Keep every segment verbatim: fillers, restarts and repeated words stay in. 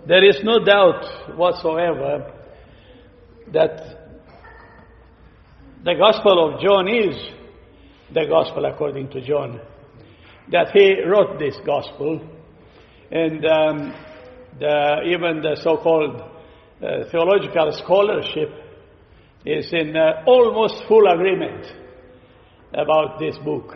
There is no doubt whatsoever that the Gospel of John is the Gospel according to John, that he wrote this Gospel, and um, the, even the so-called uh, theological scholarship is in uh, almost full agreement about this book.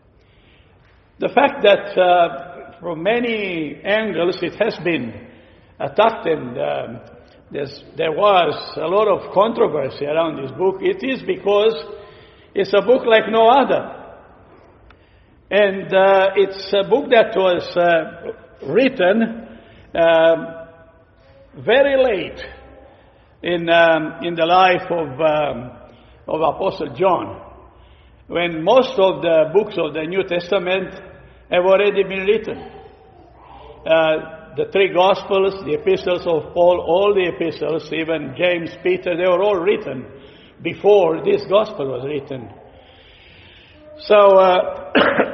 The fact that uh, from many angles it has been attacked and um, there was a lot of controversy around this book, it is because it's a book like no other. And uh, it's a book that was uh, written um, very late in um, in the life of um, of Apostle John, when most of the books of the New Testament have already been written. Uh, the three Gospels, the epistles of Paul, all the epistles, even James, Peter, they were all written before this Gospel was written. So uh,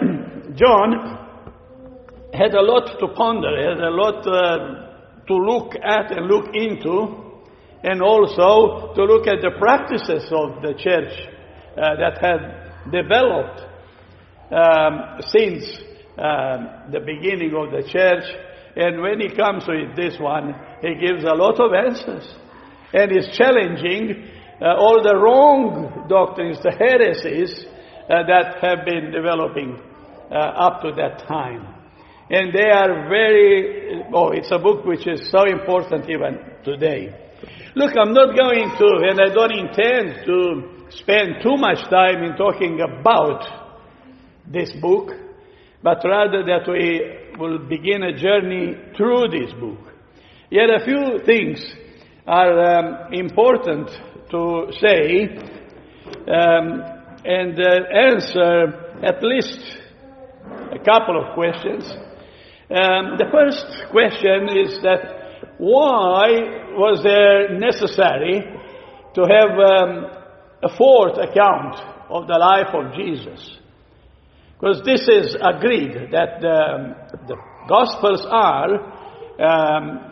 John had a lot to ponder, had a lot uh, to look at and look into, and also to look at the practices of the church uh, that had developed um, since um, the beginning of the church. And when he comes with this one, he gives a lot of answers, and is challenging uh, all the wrong doctrines, the heresies uh, that have been developing uh, up to that time. And they are very, oh, it's a book which is so important even today. Look, I'm not going to, and I don't intend to spend too much time in talking about this book, but rather that we will begin a journey through this book. Yet a few things are um, important to say um, and uh, answer at least a couple of questions. Um, the first question is that why was there necessary to have um, a fourth account of the life of Jesus? Because this is agreed that the, the Gospels are, um,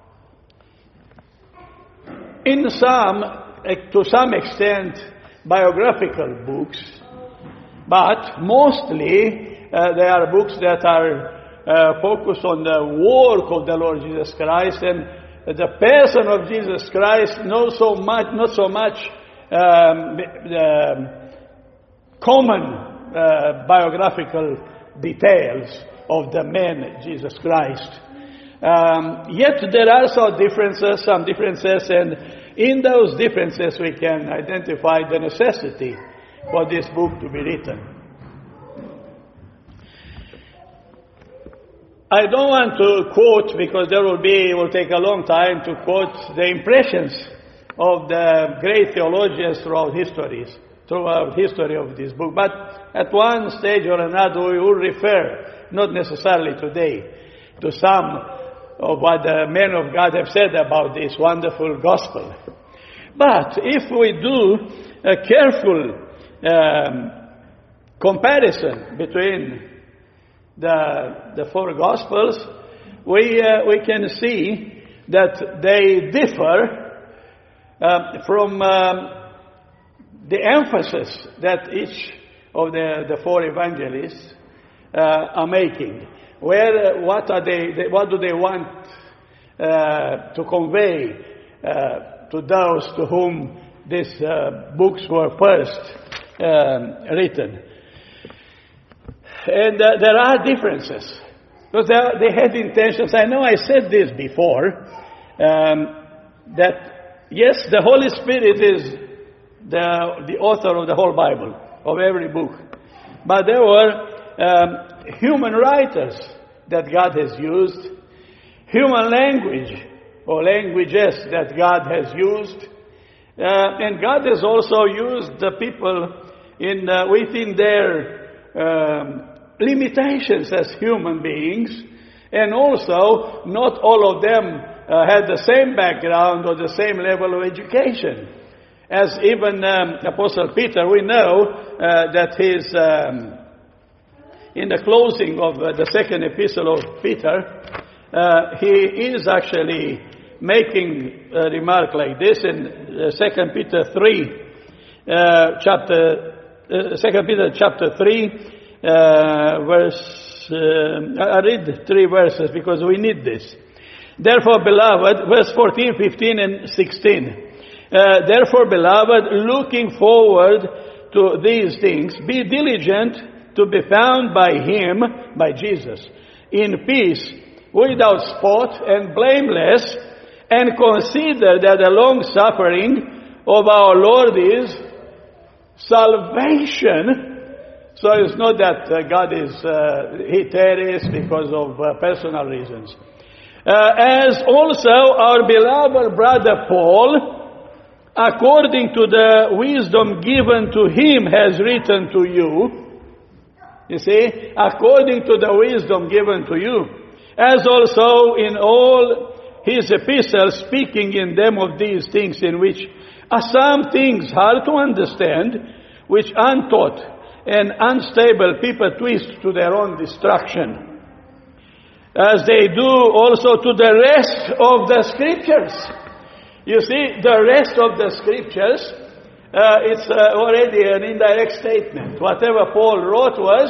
in some, to some extent, biographical books, but mostly uh, they are books that are uh, focused on the work of the Lord Jesus Christ, and the person of Jesus Christ, not so much, not so much um, the common Uh, biographical details of the man Jesus Christ. Um, yet there are some differences, some differences, and in those differences we can identify the necessity for this book to be written. I don't want to quote, because there will be, it will take a long time to quote the impressions of the great theologians throughout histories. throughout history of this book. But at one stage or another we will refer, not necessarily today, to some of what the men of God have said about this wonderful gospel. But if we do a careful um, comparison between the, the four gospels, we, uh, we can see that they differ uh, from um, the emphasis that each of the, the four evangelists uh, are making. Where, what are they, they what do they want uh, to convey uh, to those to whom these uh, books were first um, written? And uh, there are differences, because they, they had intentions. I know I said this before, um, that yes, the Holy Spirit is The, the author of the whole Bible, of every book. But there were um, human writers that God has used, human language or languages that God has used, uh, and God has also used the people in uh, within their um, limitations as human beings, and also not all of them uh, had the same background or the same level of education. As even um, Apostle Peter, we know uh, that he's um, in the closing of uh, the second epistle of Peter, uh, he is actually making a remark like this in uh, Second Peter three, uh, chapter, uh, Second Peter chapter three, uh, verse, uh, I read three verses because we need this. Therefore, beloved, verse fourteen, fifteen, and sixteen. Uh, Therefore, beloved, looking forward to these things, be diligent to be found by him, by Jesus, in peace, without spot and blameless, and consider that the long suffering of our Lord is salvation. So it's not that uh, God is, uh, he tarries because of uh, personal reasons. Uh, as also our beloved brother Paul, according to the wisdom given to him, has written to you. You see, according to the wisdom given to you, as also in all his epistles, speaking in them of these things, in which are some things hard to understand, which untaught and unstable people twist to their own destruction, as they do also to the rest of the scriptures. You see, the rest of the scriptures, uh, it's uh, already an indirect statement. Whatever Paul wrote was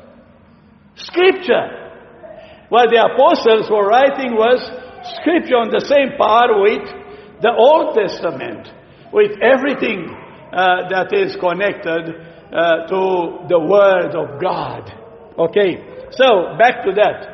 scripture. What the apostles were writing was scripture on the same par with the Old Testament, with everything uh, that is connected uh, to the Word of God. Okay, so back to that.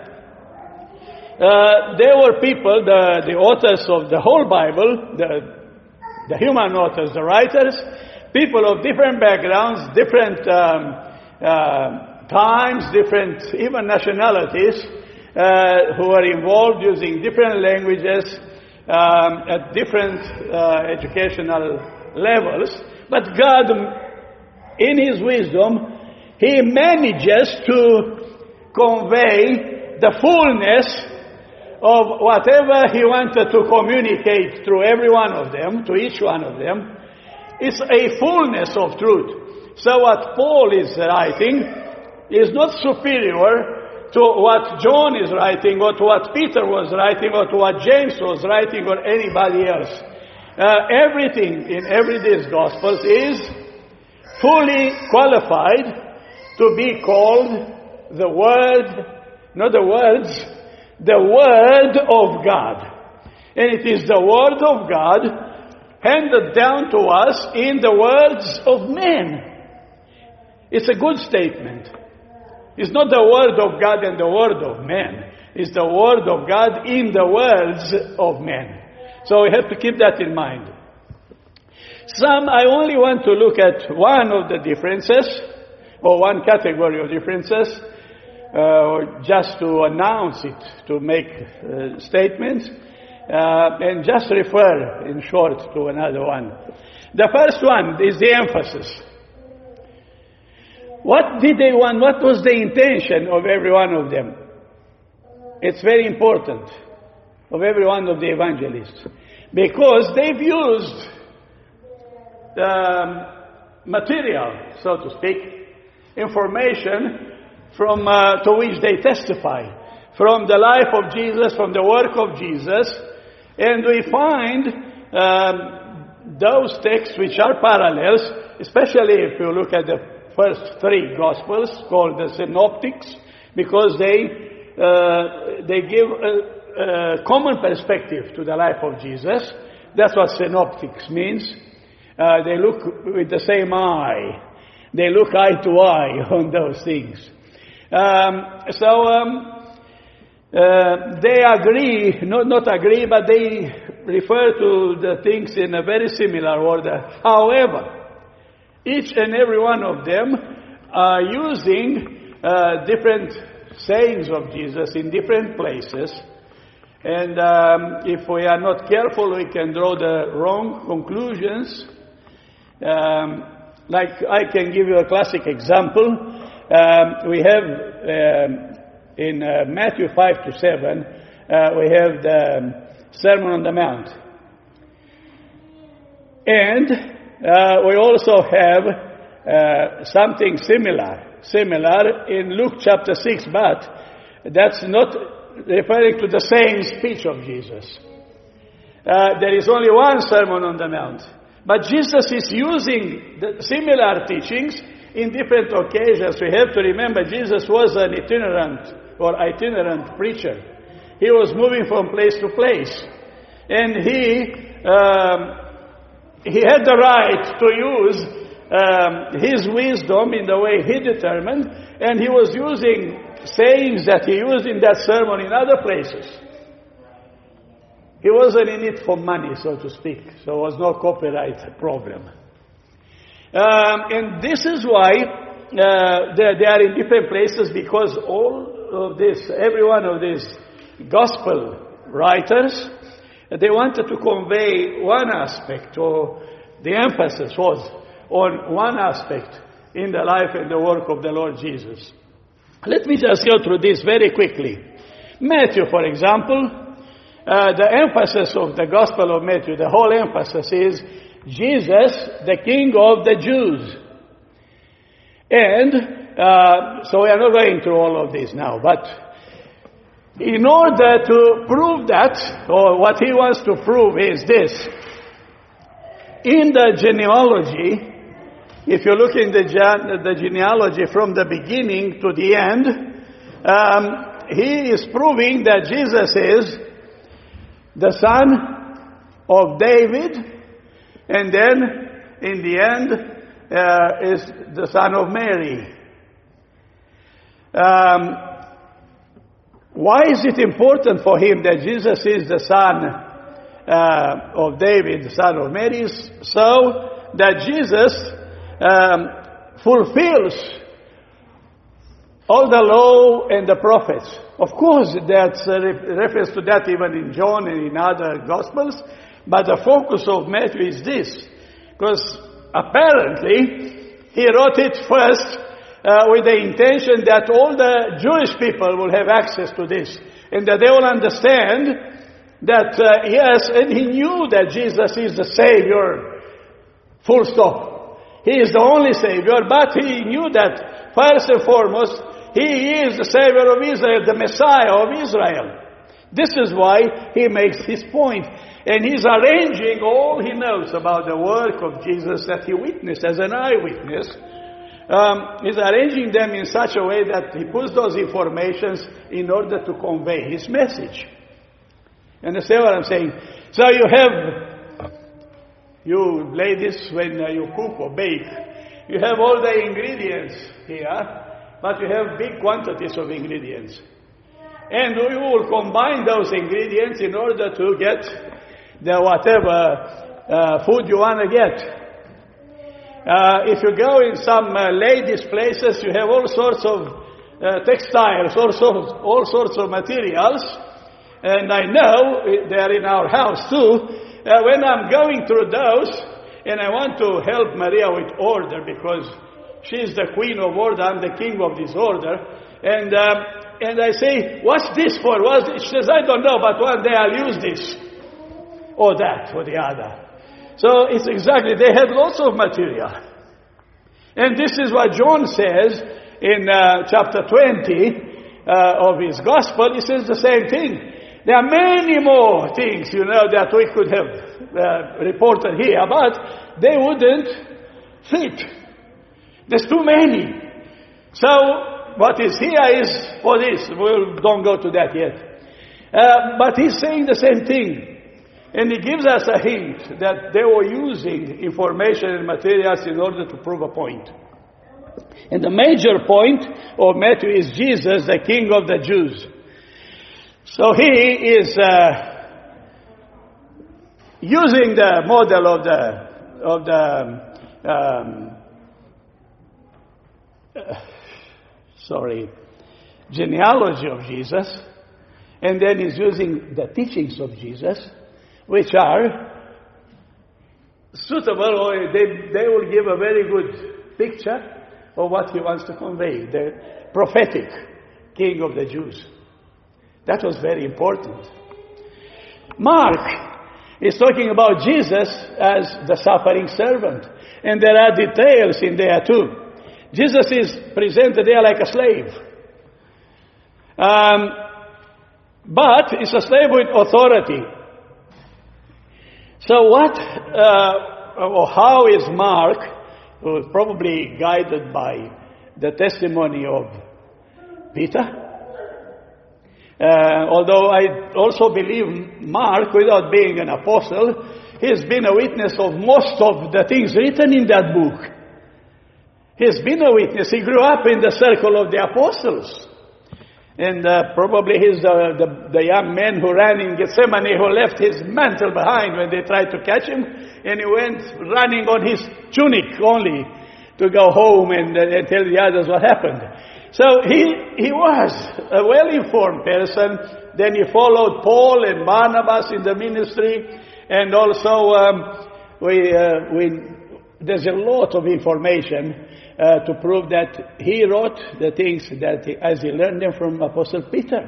Uh, there were people, the, the authors of the whole Bible, the, the human authors, the writers, people of different backgrounds, different um, uh, times, different even nationalities, uh, who are involved using different languages um, at different uh, educational levels. But God, in His wisdom, He manages to convey the fullness of whatever He wanted to communicate through every one of them, to each one of them. It's a fullness of truth. So what Paul is writing is not superior to what John is writing, or to what Peter was writing, or to what James was writing, or anybody else. Uh, everything in every these Gospels is fully qualified to be called the Word, not the words, the Word of God. And it is the Word of God handed down to us in the words of men. It's a good statement. It's not the Word of God and the Word of man. It's the Word of God in the words of men. So we have to keep that in mind. Some, I only want to look at one of the differences, or one category of differences, uh, just to announce it, to make uh, statements, uh, and just refer in short to another one. The first one is the emphasis. What did they want? What was the intention of every one of them? It's very important, of every one of the evangelists, because they've used the material, so to speak, information from uh, to which they testify, from the life of Jesus, from the work of Jesus, and we find um, those texts which are parallels, especially if you look at the first three Gospels, called the Synoptics, because they uh, they give a, a common perspective to the life of Jesus. That's what Synoptics means. Uh, they look with the same eye. They look eye to eye on those things. Um, so um, uh, they agree, not, not agree, but they refer to the things in a very similar order. However, each and every one of them are using uh, different sayings of Jesus in different places. And um, if we are not careful, we can draw the wrong conclusions. Um, like I can give you a classic example. Um, we have um, in uh, Matthew five to seven, uh, we have the um, Sermon on the Mount. And uh, we also have uh, something similar, similar in Luke chapter six, but that's not referring to the same speech of Jesus. Uh, there is only one Sermon on the Mount. But Jesus is using the similar teachings in different occasions. We have to remember Jesus was an itinerant or itinerant preacher. He was moving from place to place. And he, um, he had the right to use um, his wisdom in the way he determined. And he was using sayings that he used in that sermon in other places. He wasn't in it for money, so to speak. So there was no copyright problem. Um, and this is why uh, they, they are in different places, because all of this, every one of these gospel writers, they wanted to convey one aspect, or the emphasis was on one aspect in the life and the work of the Lord Jesus. Let me just go through this very quickly. Matthew, for example, uh, the emphasis of the Gospel of Matthew, the whole emphasis is Jesus, the King of the Jews. And uh, so we are not going through all of this now, but in order to prove that, or what he wants to prove is this: in the genealogy, if you look in the, gen- the genealogy from the beginning to the end, um, he is proving that Jesus is the son of David, and then in the end uh, is the son of Mary. Um, why is it important for him that Jesus is the son uh, of David, the son of Mary? So that Jesus Um, fulfills all the law and the prophets. Of course, that's a re- reference to that even in John and in other Gospels, but the focus of Matthew is this, because apparently he wrote it first uh, with the intention that all the Jewish people will have access to this, and that they will understand that, uh, yes, and he knew that Jesus is the Savior, full stop. He is the only Savior, but he knew that first and foremost, he is the Savior of Israel, the Messiah of Israel. This is why he makes his point. And he's arranging all he knows about the work of Jesus that he witnessed as an eyewitness. Um, he's arranging them in such a way that he puts those informations in order to convey his message. Understand what I'm saying? So you have... You ladies, when uh, you cook or bake, you have all the ingredients here, but you have big quantities of ingredients. And you will combine those ingredients in order to get the whatever uh, food you want to get. Uh, if you go in some uh, ladies' places, you have all sorts of uh, textiles, all sorts, all sorts of materials. And I know they are in our house too. Uh, when I'm going through those, and I want to help Maria with order, because she's the queen of order, I'm the king of this order, and um, and I say, what's this for? What's this? She says, I don't know, but one day I'll use this, or that, or the other. So it's exactly, they have lots of material. And this is what John says in uh, chapter twenty uh, of his gospel. He says the same thing. There are many more things, you know, that we could have uh, reported here, but they wouldn't fit. There's too many. So what is here is for this. We don't go to that yet. Uh, but he's saying the same thing. And he gives us a hint that they were using information and materials in order to prove a point. And the major point of Matthew is Jesus, the King of the Jews. So he is uh, using the model of the of the um, uh, sorry genealogy of Jesus, and then he's using the teachings of Jesus, which are suitable, or they they will give a very good picture of what he wants to convey. The prophetic King of the Jews. That was very important. Mark is talking about Jesus as the suffering servant. And there are details in there too. Jesus is presented there like a slave. Um, But it's a slave with authority. So what, uh, or how is Mark, who is probably guided by the testimony of Peter? Uh, although I also believe Mark, without being an apostle, he's been a witness of most of the things written in that book. He's been a witness. He grew up in the circle of the apostles. And uh, probably he's the, the, the young man who ran in Gethsemane, who left his mantle behind when they tried to catch him. And he went running on his tunic only to go home and, uh, and tell the others what happened. So he, he was a well-informed person. Then he followed Paul and Barnabas in the ministry. And also um, we, uh, we, there's a lot of information Uh, to prove that he wrote the things that he, as he learned them from Apostle Peter.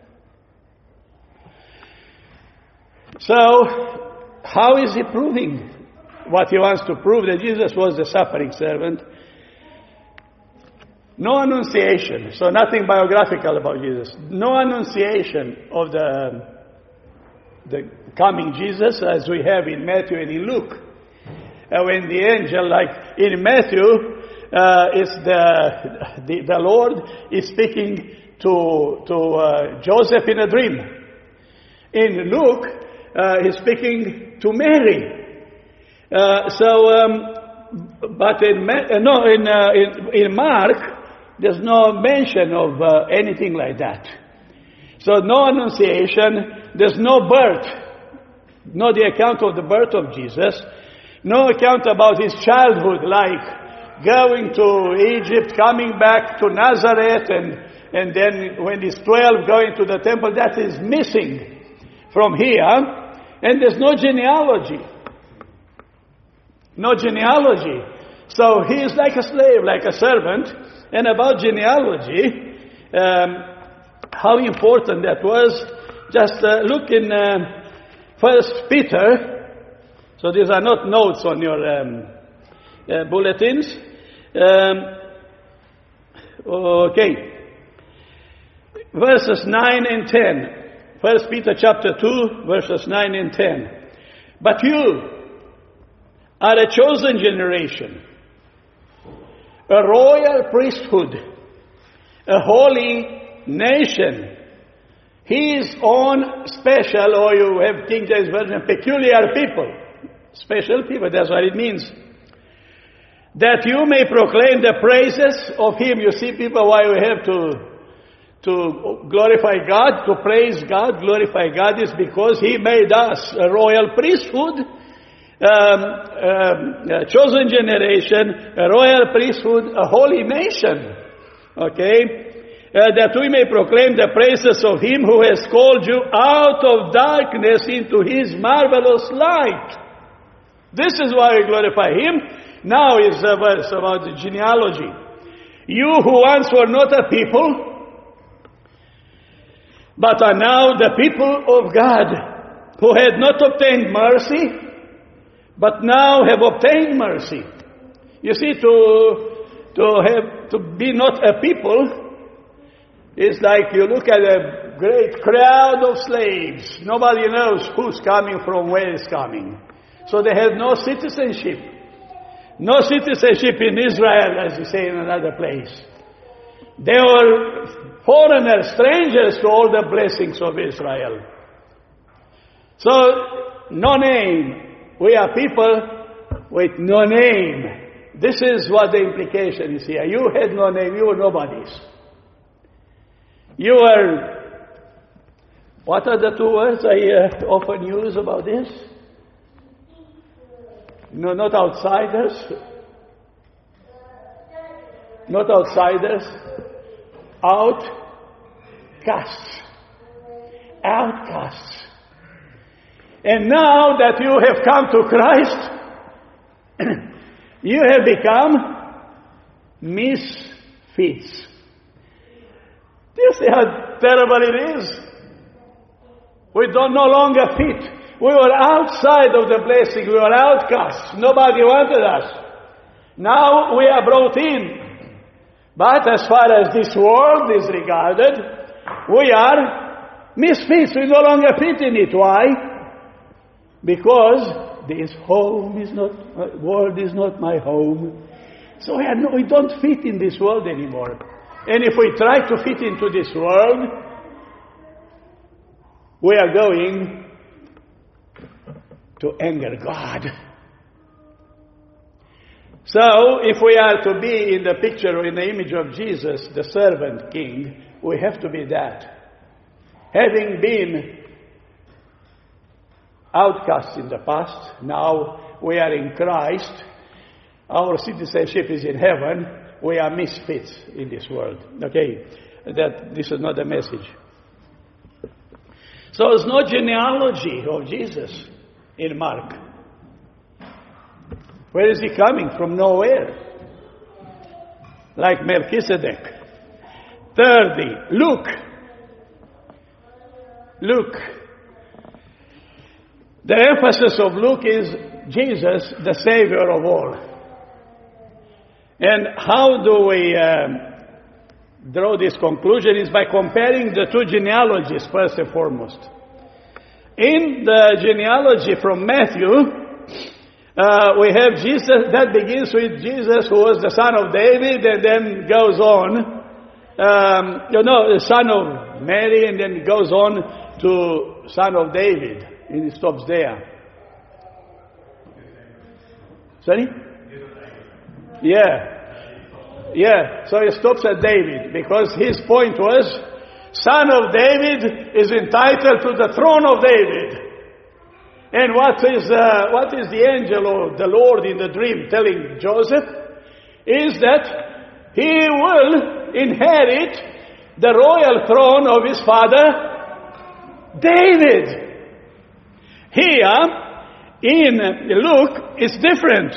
So, how is he proving what he wants to prove? That Jesus was the suffering servant. No annunciation, so nothing biographical about Jesus. No annunciation of the, the coming Jesus as we have in Matthew and in Luke. Uh, when the angel, like in Matthew, Uh, is the, the the Lord is speaking to to uh, Joseph in a dream. In Luke, uh, he's speaking to Mary. Uh, so, um, but in uh, no in, uh, in in Mark, there's no mention of uh, anything like that. So no annunciation. There's no birth, no the account of the birth of Jesus. No account about his childhood, like going to Egypt, coming back to Nazareth, and, and then when he's twelve, going to the temple. That is missing from here. And there's no genealogy. No genealogy. So he is like a slave, like a servant. And about genealogy, um, how important that was, just uh, look in uh, First Peter. So these are not notes on your um, uh, bulletins. Um, okay. Verses nine and ten. First Peter chapter two, verses nine and ten. But you are a chosen generation, a royal priesthood, a holy nation, his own special, or you have King James Version, peculiar people. Special people, that's what it means. That you may proclaim the praises of him. You see, people, why we have to to glorify God, to praise God, glorify God, is because he made us a royal priesthood, um, um, a chosen generation, a royal priesthood, a holy nation. Okay? Uh, that we may proclaim the praises of him who has called you out of darkness into his marvelous light. This is why we glorify him. Now is a verse about the genealogy. You who once were not a people, but are now the people of God, who had not obtained mercy, but now have obtained mercy. You see, to to have to be not a people is like you look at a great crowd of slaves. Nobody knows who's coming from where it's coming. So they have no citizenship. No citizenship in Israel, as you say in another place. They were foreigners, strangers to all the blessings of Israel. So, no name. We are people with no name. This is what the implication is here. You had no name, you were nobodies. You were, what are the two words I uh, often use about this? No, not outsiders. Not outsiders. Outcasts. Outcasts. And now that you have come to Christ, you have become misfits. Do you see how terrible it is? We don't no longer fit. We were outside of the blessing. We were outcasts. Nobody wanted us. Now we are brought in. But as far as this world is regarded, we are misfits. We no longer fit in it. Why? Because this home is not, uh, world is not my home. So we, are no, we don't fit in this world anymore. And if we try to fit into this world, we are going to anger God. So, if we are to be in the picture or in the image of Jesus, the servant king, we have to be that. Having been outcasts in the past, now we are in Christ. Our citizenship is in heaven. We are misfits in this world. Okay, that this is not the message. So there's no genealogy of Jesus in Mark. Where is he coming? From nowhere. Like Melchizedek. Thirdly, Luke. Luke. The emphasis of Luke is Jesus, the Savior of all. And how do we um, draw this conclusion? Is by comparing the two genealogies first and foremost. In the genealogy from Matthew, Uh, we have Jesus, that begins with Jesus, who was the son of David, and then goes on, um, you know, the son of Mary, and then goes on to son of David, and he stops there. Sorry? Yeah. Yeah, so he stops at David, because his point was, son of David is entitled to the throne of David. And what is, uh, what is the angel or the Lord in the dream telling Joseph? Is that he will inherit the royal throne of his father, David. Here, in Luke, it's different.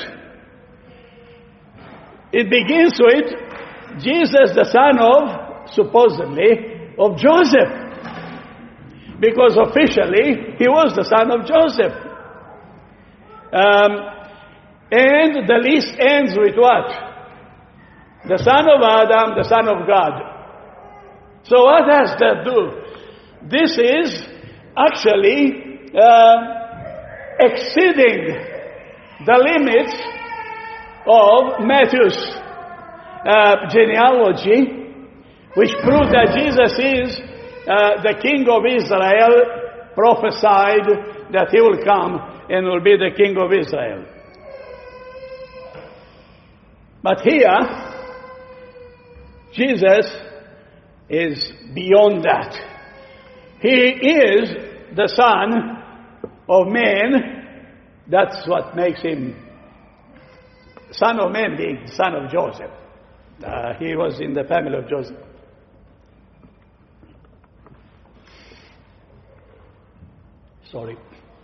It begins with Jesus, the son of, supposedly, of Joseph. Because officially, he was the son of Joseph. Um, and the list ends with what? The son of Adam, the son of God. So what does that do? This is actually uh, exceeding the limits of Matthew's uh, genealogy, which proves that Jesus is Uh, the king of Israel, prophesied that he will come and will be the king of Israel. But here, Jesus is beyond that. He is the son of man. That's what makes him son of man, being son of Joseph. Uh, he was in the family of Joseph. Sorry.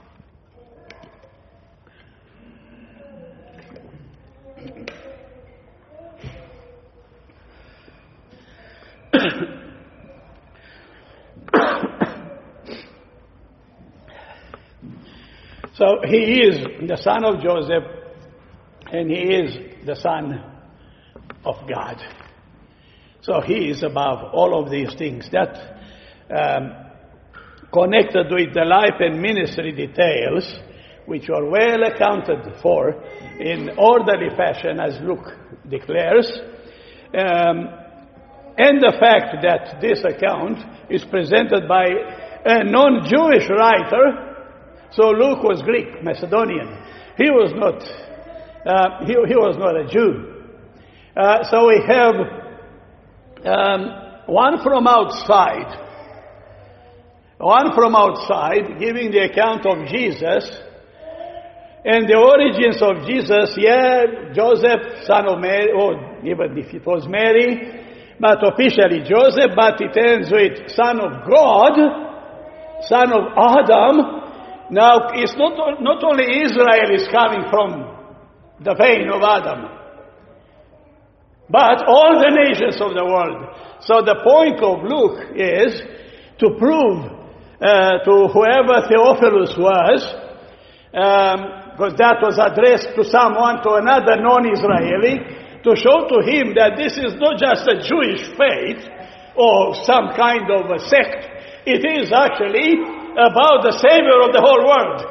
So he is the son of Joseph, and he is the son of God. So he is above all of these things. That um, connected with the life and ministry details, which are well accounted for in orderly fashion, as Luke declares, um, and the fact that this account is presented by a non-Jewish writer. So Luke was Greek, Macedonian. He was not. Uh, he, he was not a Jew. Uh, so we have um, one from outside. One from outside, giving the account of Jesus, and the origins of Jesus. Yeah, Joseph, son of Mary, or even if it was Mary, but officially Joseph, but it ends with son of God, son of Adam. Now, it's not, not only Israel is coming from the vein of Adam, but all the nations of the world. So the point of Luke is to prove Uh, to whoever Theophilus was, um, because that was addressed to someone, to another non-Israeli, to show to him that this is not just a Jewish faith or some kind of a sect, It is actually about the Savior of the whole world.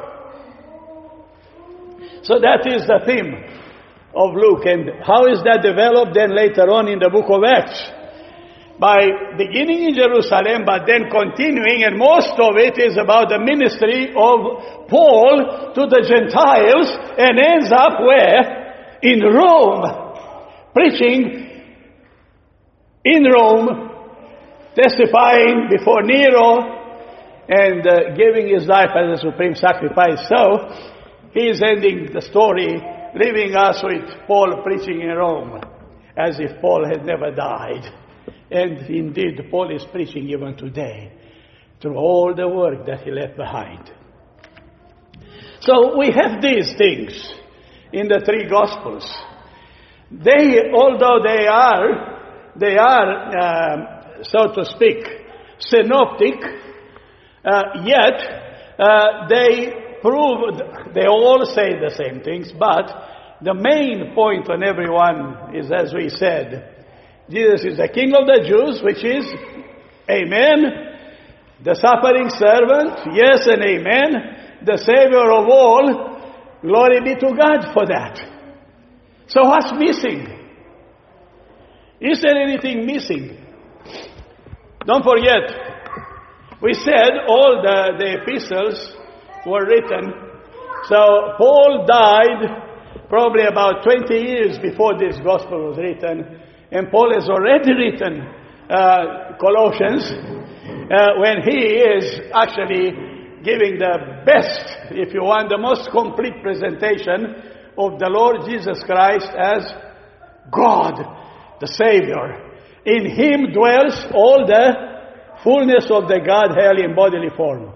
So that is the theme of Luke. And how is that developed then later on in the book of Acts? By beginning in Jerusalem, but then continuing, and most of it is about the ministry of Paul to the Gentiles, and ends up where? In Rome. Preaching in Rome, testifying before Nero, and uh, giving his life as a supreme sacrifice. So, he is ending the story, leaving us with Paul preaching in Rome, as if Paul had never died. And indeed, Paul is preaching even today, through all the work that he left behind. So we have these things in the three Gospels. They, although they are, they are, uh, so to speak, synoptic, uh, yet uh, they prove, they all say the same things, but the main point on every one is, as we said, Jesus is the King of the Jews, which is, amen. The suffering servant, yes and amen. The Savior of all, glory be to God for that. So what's missing? Is there anything missing? Don't forget, we said all the, the epistles were written. So Paul died probably about twenty years before this gospel was written. And Paul has already written uh, Colossians uh, when he is actually giving the best, if you want, the most complete presentation of the Lord Jesus Christ as God, the Savior. In him dwells all the fullness of the Godhead in bodily form.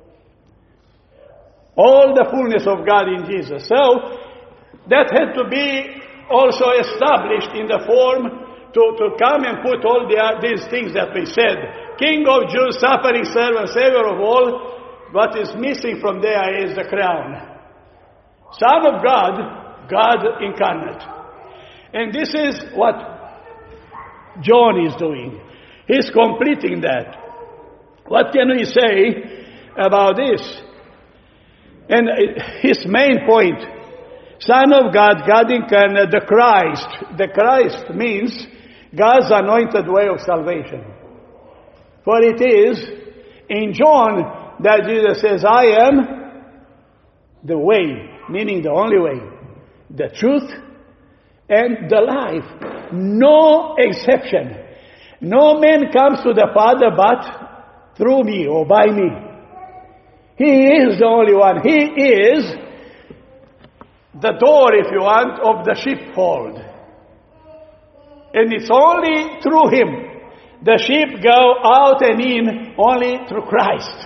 All the fullness of God in Jesus. So, that had to be also established in the form to, to come and put all the, these things that we said. King of Jews, suffering servant, Savior of all. What is missing from there is the crown. Son of God, God incarnate. And this is what John is doing. He's completing that. What can we say about this? And his main point, Son of God, God incarnate, the Christ. The Christ means God's anointed way of salvation. For it is in John that Jesus says, I am the way, meaning the only way, the truth, and the life. No exception. No man comes to the Father but through me or by me. He is the only one. He is the door, if you want, of the sheepfold. And it's only through him. The sheep go out and in only through Christ.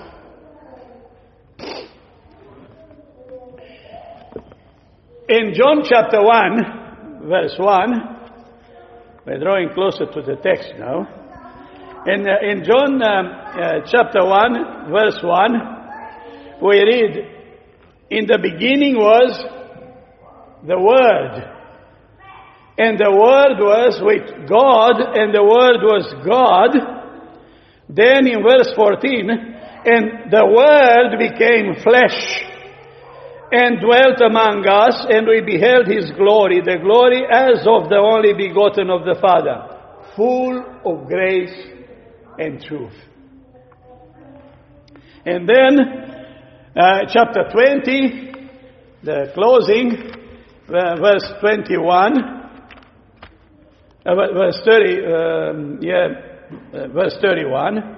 In John chapter one, verse one, we're drawing closer to the text now. In, uh, in John um, uh, chapter one, verse one, we read, in the beginning was the Word. And the Word was with God, and the Word was God. Then in verse fourteen, and the Word became flesh, and dwelt among us, and we beheld His glory, the glory as of the only begotten of the Father, full of grace and truth. And then, uh, chapter twenty, the closing, uh, verse twenty-one, uh, verse thirty, um, yeah, uh, verse thirty-one,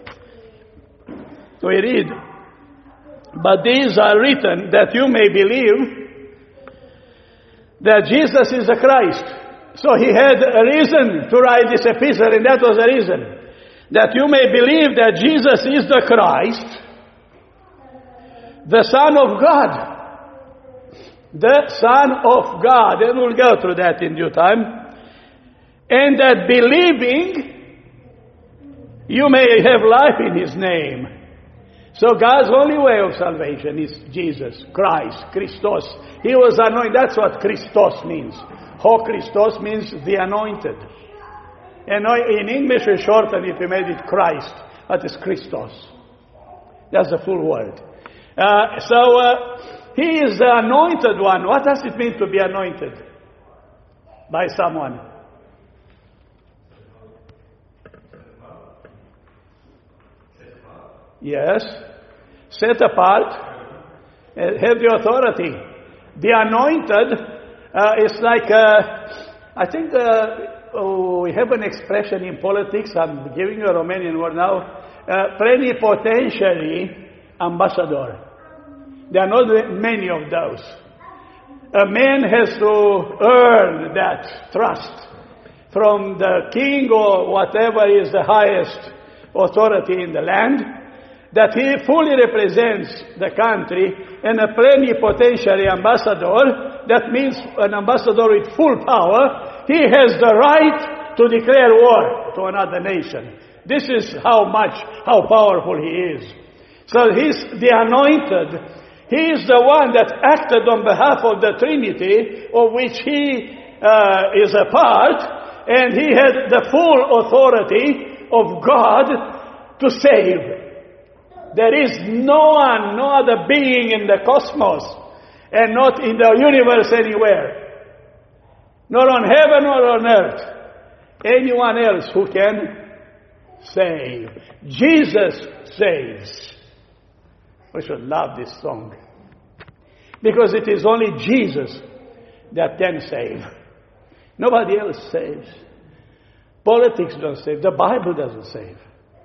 we read, but these are written that you may believe that Jesus is the Christ. So he had a reason to write this epistle, and that was the reason. That you may believe that Jesus is the Christ, the Son of God. The Son of God. And we'll go through that in due time. And that believing, you may have life in His name. So God's only way of salvation is Jesus, Christ, Christos. He was anointed. That's what Christos means. Ho Christos means the anointed. And in English we shorten it, we made it Christ. That is Christos. That's the full word. Uh, so uh, he is the anointed one. What does it mean to be anointed by someone? Yes. Set apart. Uh, have the authority. The anointed uh, is like, uh, I think uh, oh, we have an expression in politics. I'm giving you a Romanian word now. Uh, plenipotentiary ambassador. There are not many of those. A man has to earn that trust from the king or whatever is the highest authority in the land, that he fully represents the country, and a plenipotentiary ambassador, that means an ambassador with full power, he has the right to declare war to another nation. This is how much, how powerful he is. So he's the anointed. He is the one that acted on behalf of the Trinity, of which he uh, is a part, and he had the full authority of God to save. There is no one, no other being in the cosmos, and not in the universe anywhere, nor on heaven nor on earth, anyone else who can save. Jesus saves. We should love this song, because it is only Jesus that can save. Nobody else saves. Politics doesn't save. The Bible doesn't save.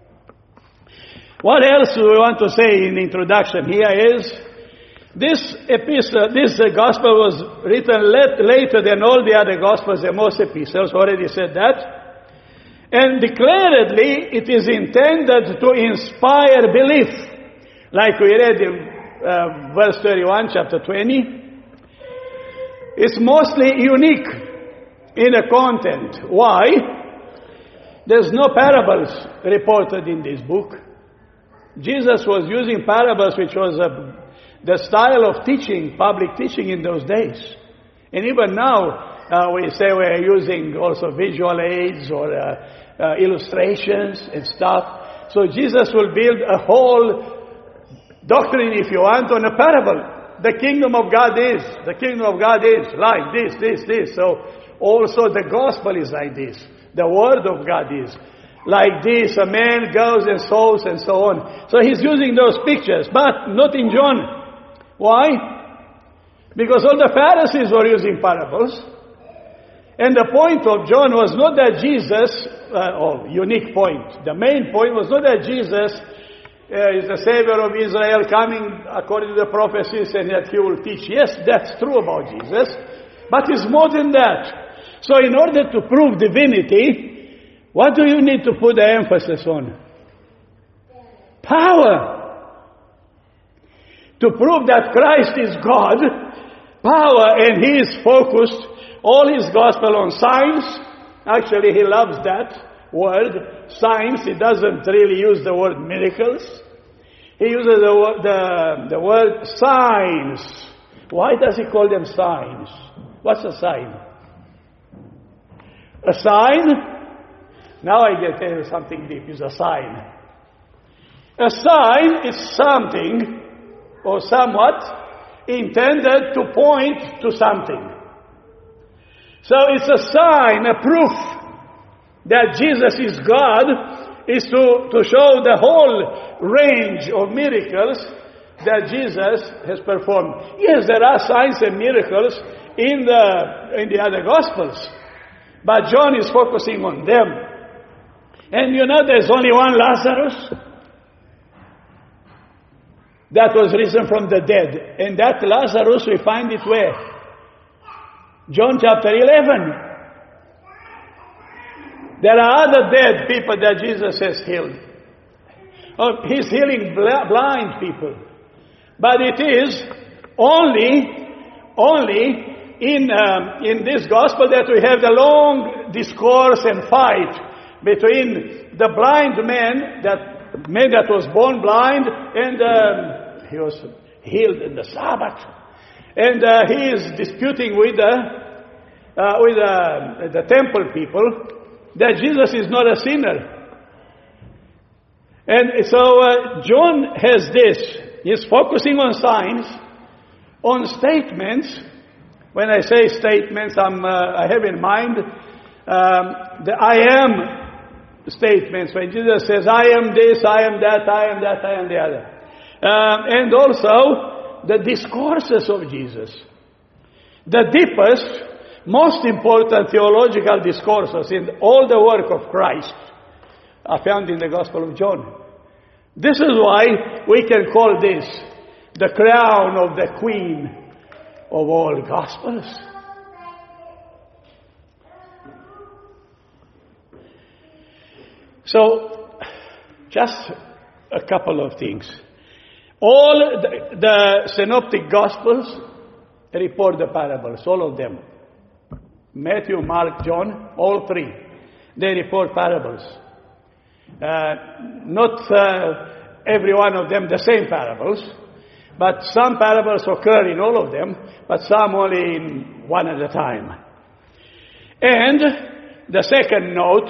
What else do we want to say in the introduction here is, this epistle, this uh, gospel was written let, later than all the other gospels and most epistles, already said that. And declaredly, it is intended to inspire belief. Like we read in uh, verse thirty-one, chapter twenty. It's mostly unique in the content. Why? There's no parables reported in this book. Jesus was using parables, which was uh, the style of teaching, public teaching in those days. And even now, uh, we say we're using also visual aids or uh, uh, illustrations and stuff. So Jesus will build a whole doctrine, if you want, on a parable. The kingdom of God is, the kingdom of God is like this, this, this. So also the gospel is like this. The word of God is like this. A man goes and sows and so on. So he's using those pictures, but not in John. Why? Because all the Pharisees were using parables. And the point of John was not that Jesus, uh, oh, unique point. The main point was not that Jesus uh, is the Savior of Israel coming according to the prophecies and that he will teach. Yes, that's true about Jesus. But it's more than that. So in order to prove divinity, what do you need to put the emphasis on? Power. To prove that Christ is God, power, and he is focused, all his gospel on signs. Actually, he loves that word, signs. He doesn't really use the word miracles. He uses the, the, the word signs. Why does he call them signs? What's a sign? A sign? Now I get tell you something deep, is a sign. A sign is something, or somewhat, intended to point to something. So it's a sign, a proof that Jesus is God, is to, to show the whole range of miracles that Jesus has performed. Yes, there are signs and miracles in the, in the other Gospels, but John is focusing on them. And you know there's only one Lazarus that was risen from the dead. And that Lazarus, we find it where? John chapter eleven. There are other dead people that Jesus has healed. Oh, he's healing bl- blind people. But it is only, only in, um, in this gospel that we have the long discourse and fight between the blind man, that man that was born blind, and um, he was healed in the Sabbath, and uh, he is disputing with the uh, with uh, the temple people that Jesus is not a sinner, And so uh, John has this. He's focusing on signs, on statements. When I say statements, I'm, uh, I have in mind um, the I am statements. When Jesus says, I am this, I am that, I am that, I am the other. Um, and also the discourses of Jesus. The deepest, most important theological discourses in all the work of Christ are found in the Gospel of John. This is why we can call this the crown of the Queen of all Gospels. So, just a couple of things. All the, the synoptic Gospels report the parables, all of them. Matthew, Mark, John, all three. They report parables. Uh, not uh, every one of them the same parables, but some parables occur in all of them, but some only in one at a time. And the second note,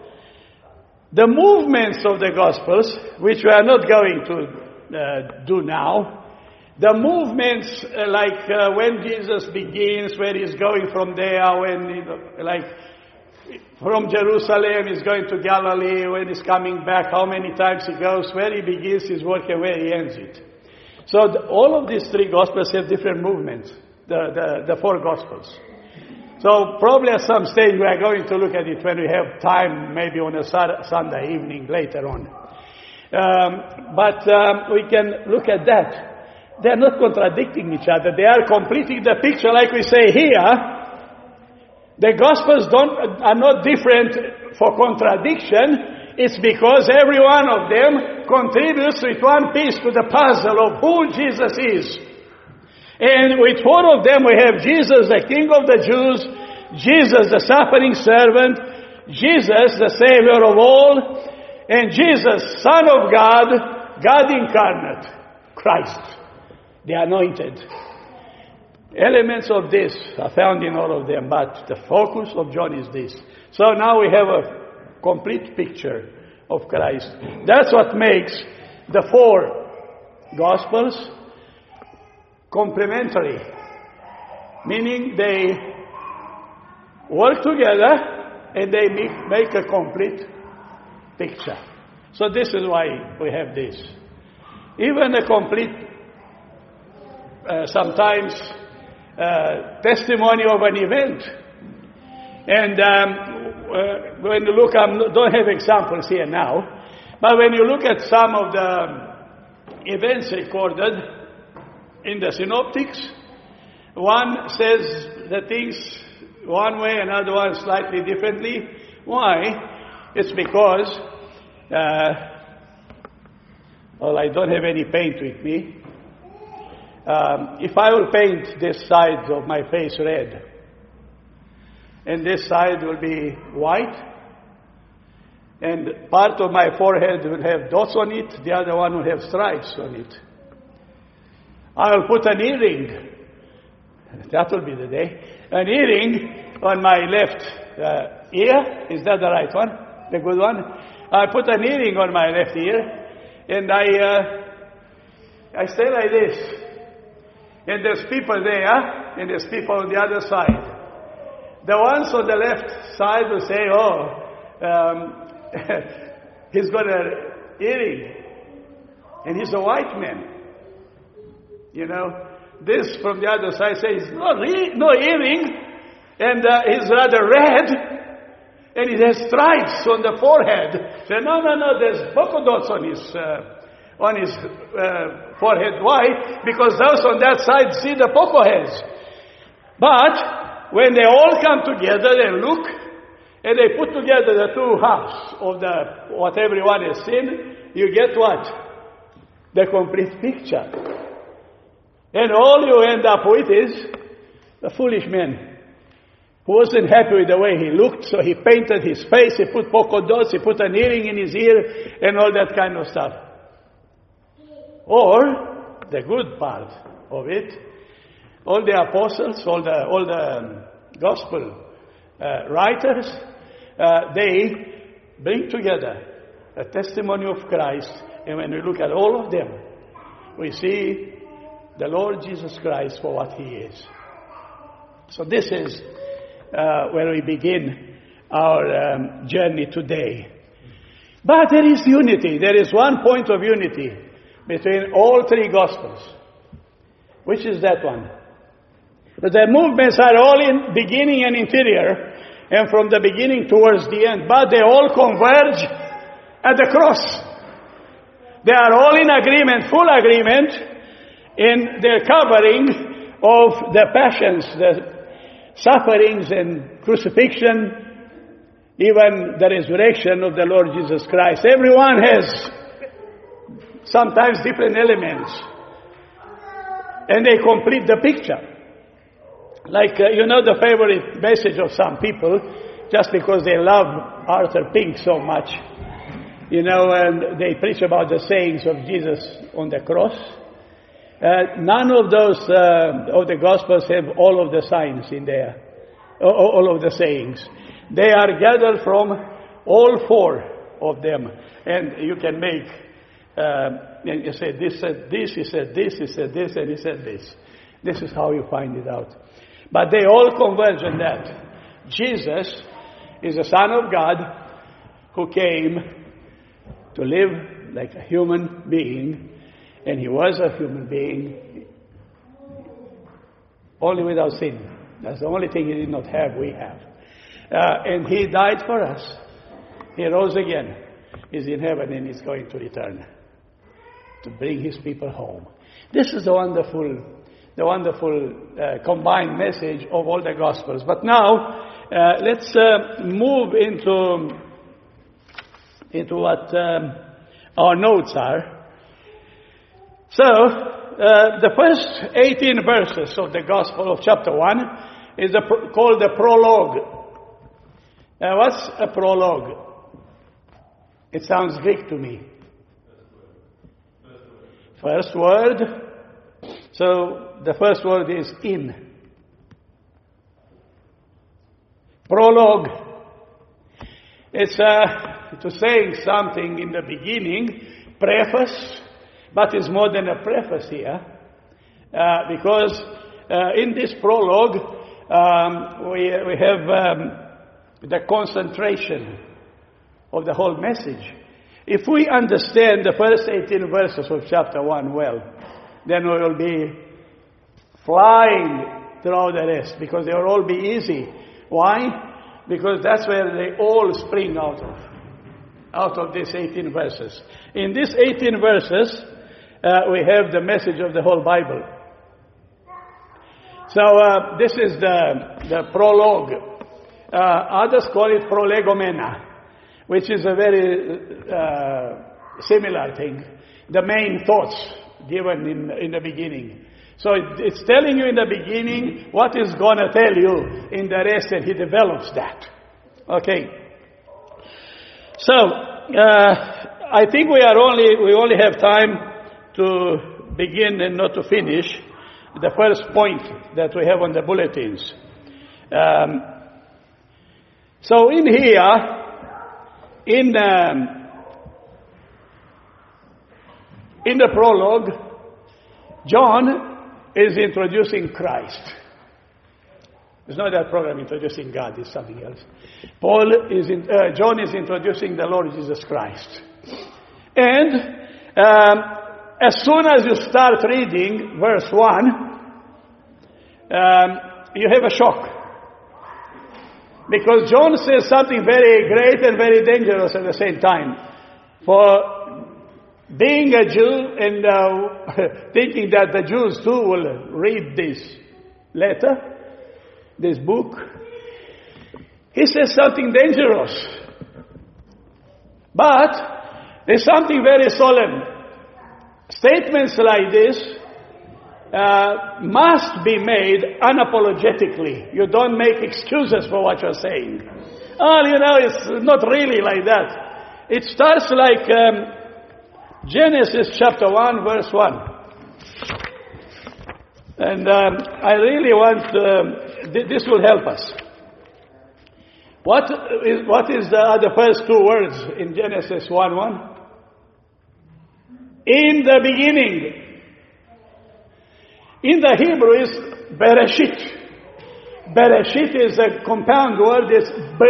the movements of the Gospels, which we are not going to uh, do now, the movements uh, like uh, when Jesus begins, where he's going from there, when, you know, like, from Jerusalem, he's going to Galilee, when he's coming back, how many times he goes, where he begins his work and where he ends it. So the, all of these three Gospels have different movements, the, the, the four Gospels. So probably at some stage we are going to look at it when we have time, maybe on a Sunday evening later on. Um, but um, we can look at that. They are not contradicting each other. They are completing the picture, like we say here. The Gospels don't, are not different for contradiction. It's because every one of them contributes with one piece to the puzzle of who Jesus is. And with four of them we have Jesus, the King of the Jews, Jesus, the suffering servant, Jesus, the Savior of all, and Jesus, Son of God, God incarnate, Christ, the anointed. Elements of this are found in all of them, but the focus of John is this. So now we have a complete picture of Christ. That's what makes the four Gospels complementary, meaning they work together and they make, make a complete picture. So this is why we have this. Even a complete, uh, sometimes, Uh, testimony of an event. And um, uh, when you look, I don't have examples here now, but when you look at some of the events recorded in the synoptics, one says the things one way, another one slightly differently. Why? It's because, uh, well, I don't have any paint with me. Um, if I will paint this side of my face red, and this side will be white, and part of my forehead will have dots on it, the other one will have stripes on it. I will put an earring, that will be the day, an earring on my left uh, ear. Is that the right one? The good one? I put an earring on my left ear, and I, uh, I stay like this. And there's people there, and there's people on the other side. The ones on the left side will say, oh, um, he's got an earring, and he's a white man. You know, this from the other side says, no, re- no earring, and uh, he's rather red, and he has stripes on the forehead. Say, no, no, no, there's polka dots on his uh, on his uh, forehead. Why? Because those on that side see the polka heads. But when they all come together and look, and they put together the two halves of the what everyone has seen, you get what? The complete picture. And all you end up with is the foolish man who wasn't happy with the way he looked, so he painted his face, he put polka dots, he put an earring in his ear, and all that kind of stuff. Or, the good part of it, all the apostles, all the, all the um, gospel uh, writers, uh, they bring together a testimony of Christ. And when we look at all of them, we see the Lord Jesus Christ for what he is. So this is uh, where we begin our um, journey today. But there is unity. There is one point of unity between all three Gospels. Which is that one? But the movements are all in beginning and interior, and from the beginning towards the end. But they all converge at the cross. They are all in agreement, full agreement, in their covering of the passions, the sufferings and crucifixion, even the resurrection of the Lord Jesus Christ. Everyone has sometimes different elements, and they complete the picture. Like, uh, you know, the favorite message of some people, just because they love Arthur Pink so much, you know, and they preach about the sayings of Jesus on the cross. Uh, none of those uh, of the Gospels have all of the signs in there, all of the sayings. They are gathered from all four of them, and you can make. Uh, and you say this said this, he said this, he said this, and he said this. This is how you find it out. But they all converge on that. Jesus is the Son of God who came to live like a human being, and he was a human being, only without sin. That's the only thing he did not have, we have. Uh, and he died for us. He rose again. He's in heaven and he's going to return to bring his people home. This is the wonderful, the wonderful uh, combined message of all the Gospels. But now, uh, let's uh, move into, into what um, our notes are. So, uh, the first eighteen verses of the Gospel of chapter one is the pro- called the prologue. Uh, what's a prologue? It sounds Greek to me. First word. So the first word is in. Prologue. It's uh, to saying something in the beginning. Preface. But it's more than a preface here. Uh, because uh, in this prologue, um, we, we have um, the concentration of the whole message. If we understand the first eighteen verses of chapter one well, then we will be flying throughout the rest, because they will all be easy. Why? Because that's where they all spring out of, out of these eighteen verses. In these eighteen verses, uh, we have the message of the whole Bible. So uh, this is the, the prologue. Uh, others call it prolegomena, which is a very uh, similar thing. The main thoughts given in, in the beginning. So it, it's telling you in the beginning what is going to tell you in the rest, and he develops that. Okay. So, uh, I think we are only, we only have time to begin and not to finish the first point that we have on the bulletins. Um, so in here, In um, in the prologue, John is introducing Christ. It's not that program introducing God, it's something else. Paul is in, uh, John is introducing the Lord Jesus Christ. And um, as soon as you start reading verse one, um, you have a shock. Because John says something very great and very dangerous at the same time. For being a Jew and uh, thinking that the Jews too will read this letter, this book, he says something dangerous. But there's something very solemn. Statements like this Uh, must be made unapologetically. You don't make excuses for what you're saying. Oh, you know, it's not really like that. It starts like um, Genesis chapter one, verse one. And um, I really want, uh, th- this will help us. What is, what is the, the first two words in Genesis one one? In the beginning. In the Hebrew is Bereshit. Bereshit is a compound word. It's B.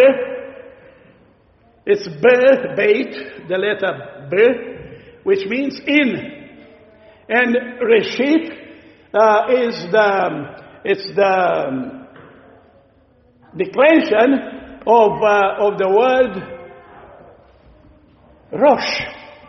It's B, beit, the letter B, which means in. And Reshit uh, is the, it's the declension of, uh, of the word Rosh,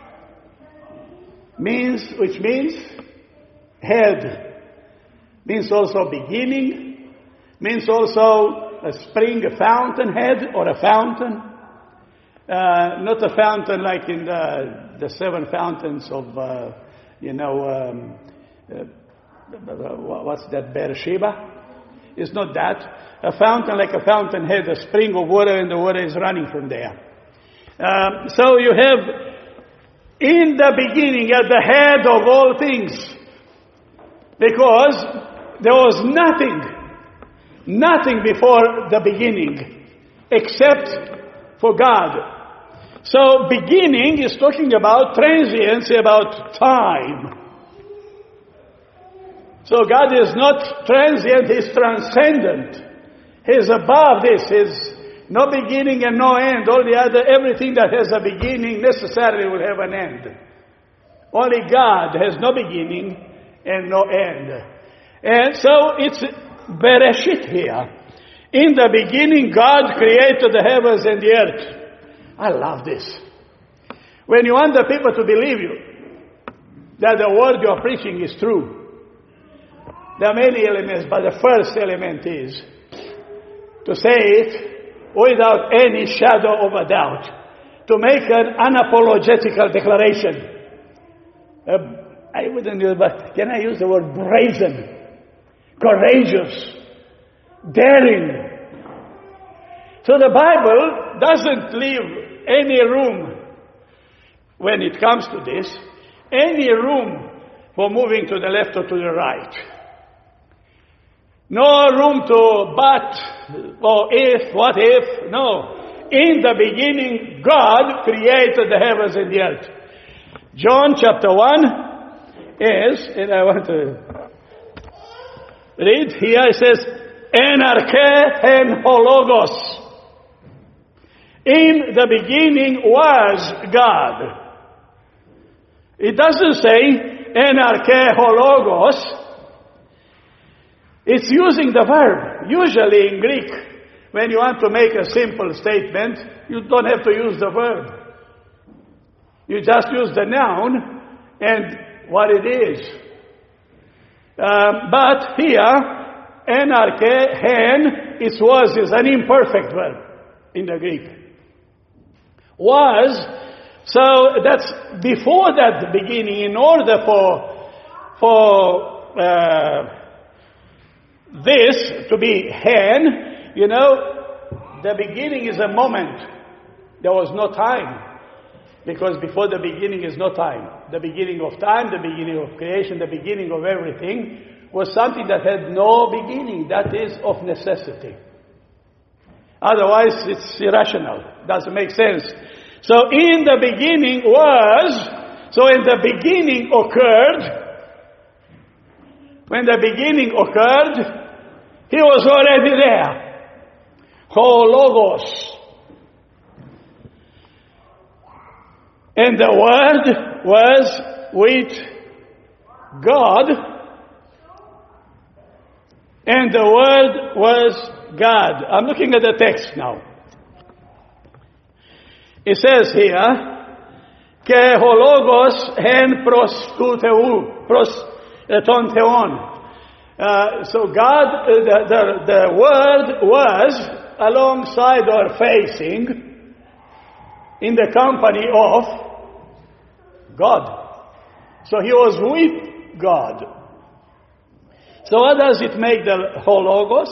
means, which means head, means also beginning, means also a spring, a fountainhead or a fountain. Uh, not a fountain like in the, the seven fountains of, uh, you know, um, uh, what's that, Beersheba? It's not that. A fountain like a fountainhead, a spring of water, and the water is running from there. Um, so you have, in the beginning, at the head of all things, because there was nothing, nothing before the beginning, except for God. So beginning is talking about transience, about time. So God is not transient, He's transcendent. He's above this. He's no beginning and no end. All the other, everything that has a beginning necessarily will have an end. Only God has no beginning and no end. And so it's Bereshit here. In the beginning, God created the heavens and the earth. I love this. When you want the people to believe you, that the word you are preaching is true, there are many elements, but the first element is to say it without any shadow of a doubt, to make an unapologetical declaration. Uh, I wouldn't use, but can I use the word brazen, courageous, daring? So the Bible doesn't leave any room, when it comes to this, any room for moving to the left or to the right. No room to but, or if, what if, no. In the beginning, God created the heavens and the earth. John chapter one is, and I want to read here, it says, Enarche en hologos. In the beginning was God. It doesn't say Enarche hologos. It's using the verb. Usually in Greek, when you want to make a simple statement, you don't have to use the verb. You just use the noun and what it is. Um, but here, enarche, hen, it was is an imperfect verb in the Greek. Was, so that's before that beginning, in order for, for uh, this to be hen, you know, the beginning is a moment. There was no time. Because before the beginning is no time. The beginning of time, the beginning of creation, the beginning of everything was something that had no beginning. That is of necessity. Otherwise, it's irrational. Doesn't make sense. So in the beginning was, so in the beginning occurred, when the beginning occurred, He was already there. Hologos. And the Word was with God, and the Word was God. I'm looking at the text now. It says here, "Ke hologos hen prostuteu, proston theon." Uh, so God, uh, the, the, the Word was alongside or facing in the company of God. So He was with God. So what does it make the hologos?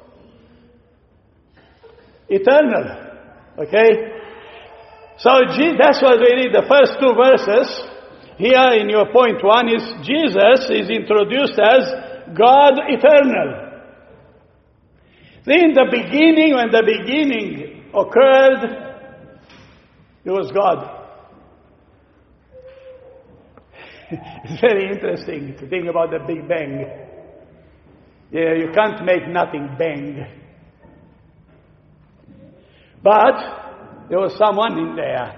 Eternal. Okay? So that's what we read. The first two verses here in your point one is Jesus is introduced as God eternal. In the beginning, when the beginning occurred, it was God. It's very interesting to think about the Big Bang. Yeah, you can't make nothing bang. But there was someone in there.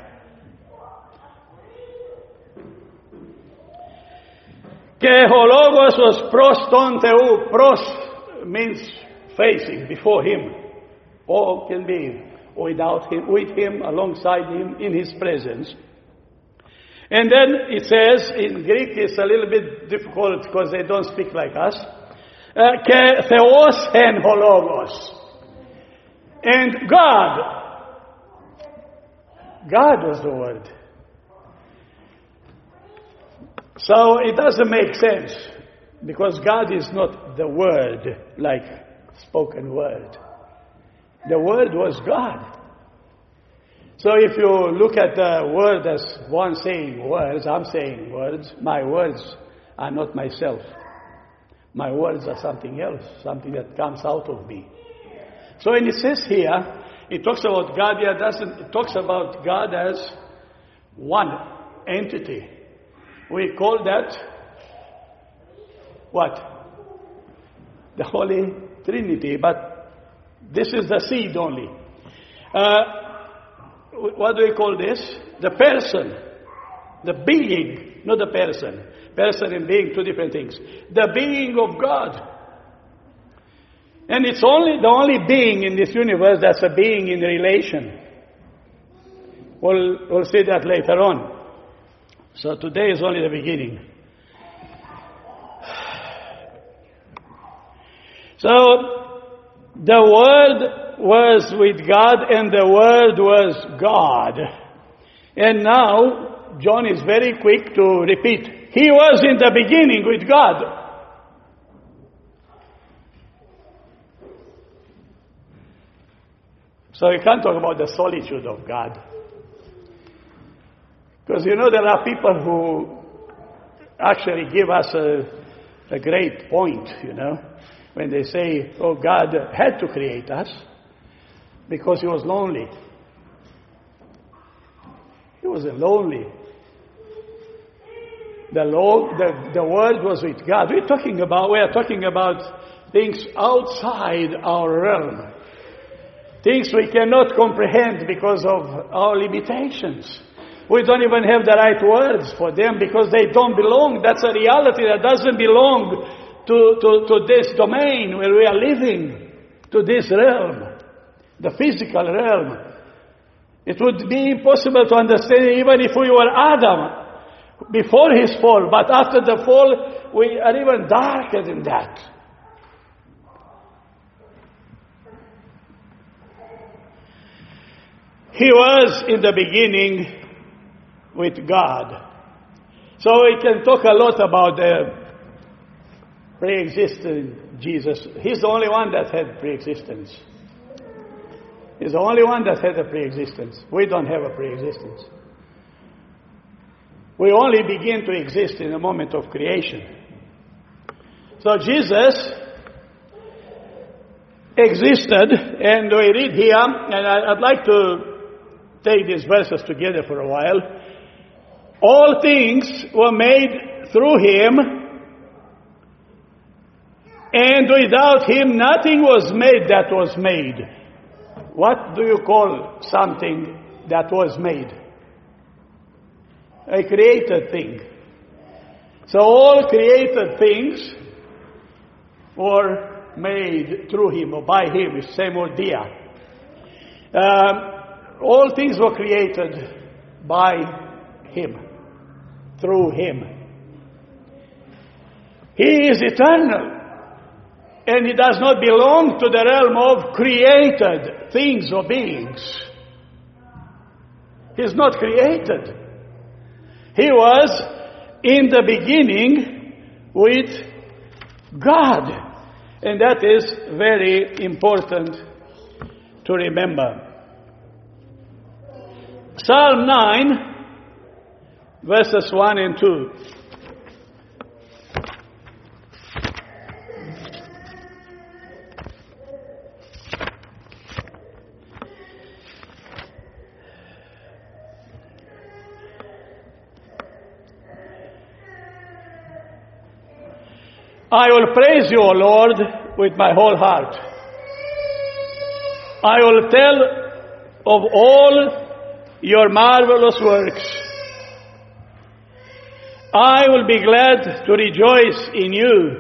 Και ο λόγος was προς τον Θεού. Προς means facing, before him. Or can be without him, with him, alongside him, in his presence. And then it says, in Greek it's a little bit difficult because they don't speak like us. Και Θεός εν ο λόγος. And God, God was the Word. So it doesn't make sense, because God is not the Word, like spoken word. The Word was God. So if you look at the word as one saying words, I'm saying words, my words are not myself. My words are something else, something that comes out of me. So when it says here, it talks about God here, doesn't, it talks about God as one entity. We call that, what? The Holy Trinity, but this is the seed only. Uh, what do we call this? The person, the being, not the person. Person and being, two different things. The being of God. And it's only the only being in this universe that's a being in relation. We'll, we'll see that later on. So today is only the beginning. So the Word was with God and the Word was God. And now John is very quick to repeat, He was in the beginning with God. So you can't talk about the solitude of God. Because you know there are people who actually give us a, a great point, you know, when they say, oh, God had to create us because He was lonely. He was lonely. The, Lord, the, the Word was with God. We're talking about, we are talking about things outside our realm. Things we cannot comprehend because of our limitations. We don't even have the right words for them because they don't belong. That's a reality that doesn't belong to, to, to this domain where we are living, to this realm, the physical realm. It would be impossible to understand even if we were Adam before his fall, but after the fall, we are even darker than that. He was in the beginning with God. So we can talk a lot about the pre-existent Jesus. He's the only one that had pre-existence. He's the only one that had a pre-existence. We don't have a pre-existence. We only begin to exist in the moment of creation. So Jesus existed, and we read here, and I'd like to take these verses together for a while. All things were made through Him, and without Him nothing was made that was made. What do you call something that was made? A created thing. So all created things were made through Him or by Him. It's the same idea. Um, all things were created by Him, through Him. He is eternal, and He does not belong to the realm of created things or beings. He is not created. He was in the beginning with God. And that is very important to remember. Psalm nine, verses one and two. I will praise you, O Lord, with my whole heart. I will tell of all your marvelous works. I will be glad to rejoice in you.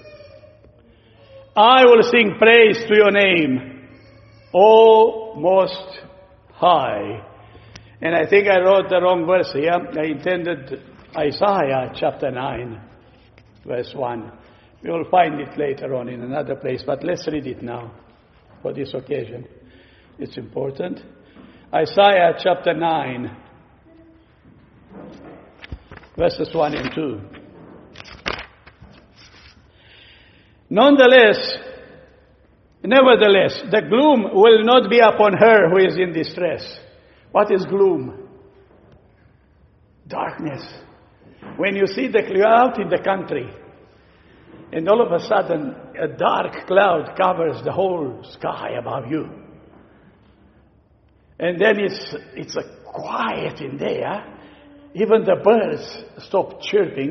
I will sing praise to your name, O Most High. And I think I wrote the wrong verse here. I intended Isaiah chapter nine, verse one. We will find it later on in another place, but let's read it now for this occasion. It's important. Isaiah chapter nine, verses one and two. Nonetheless, nevertheless, the gloom will not be upon her who is in distress. What is gloom? Darkness. When you see the cloud in the country, and all of a sudden a dark cloud covers the whole sky above you, and then it's it's a quiet in there, even the birds stop chirping.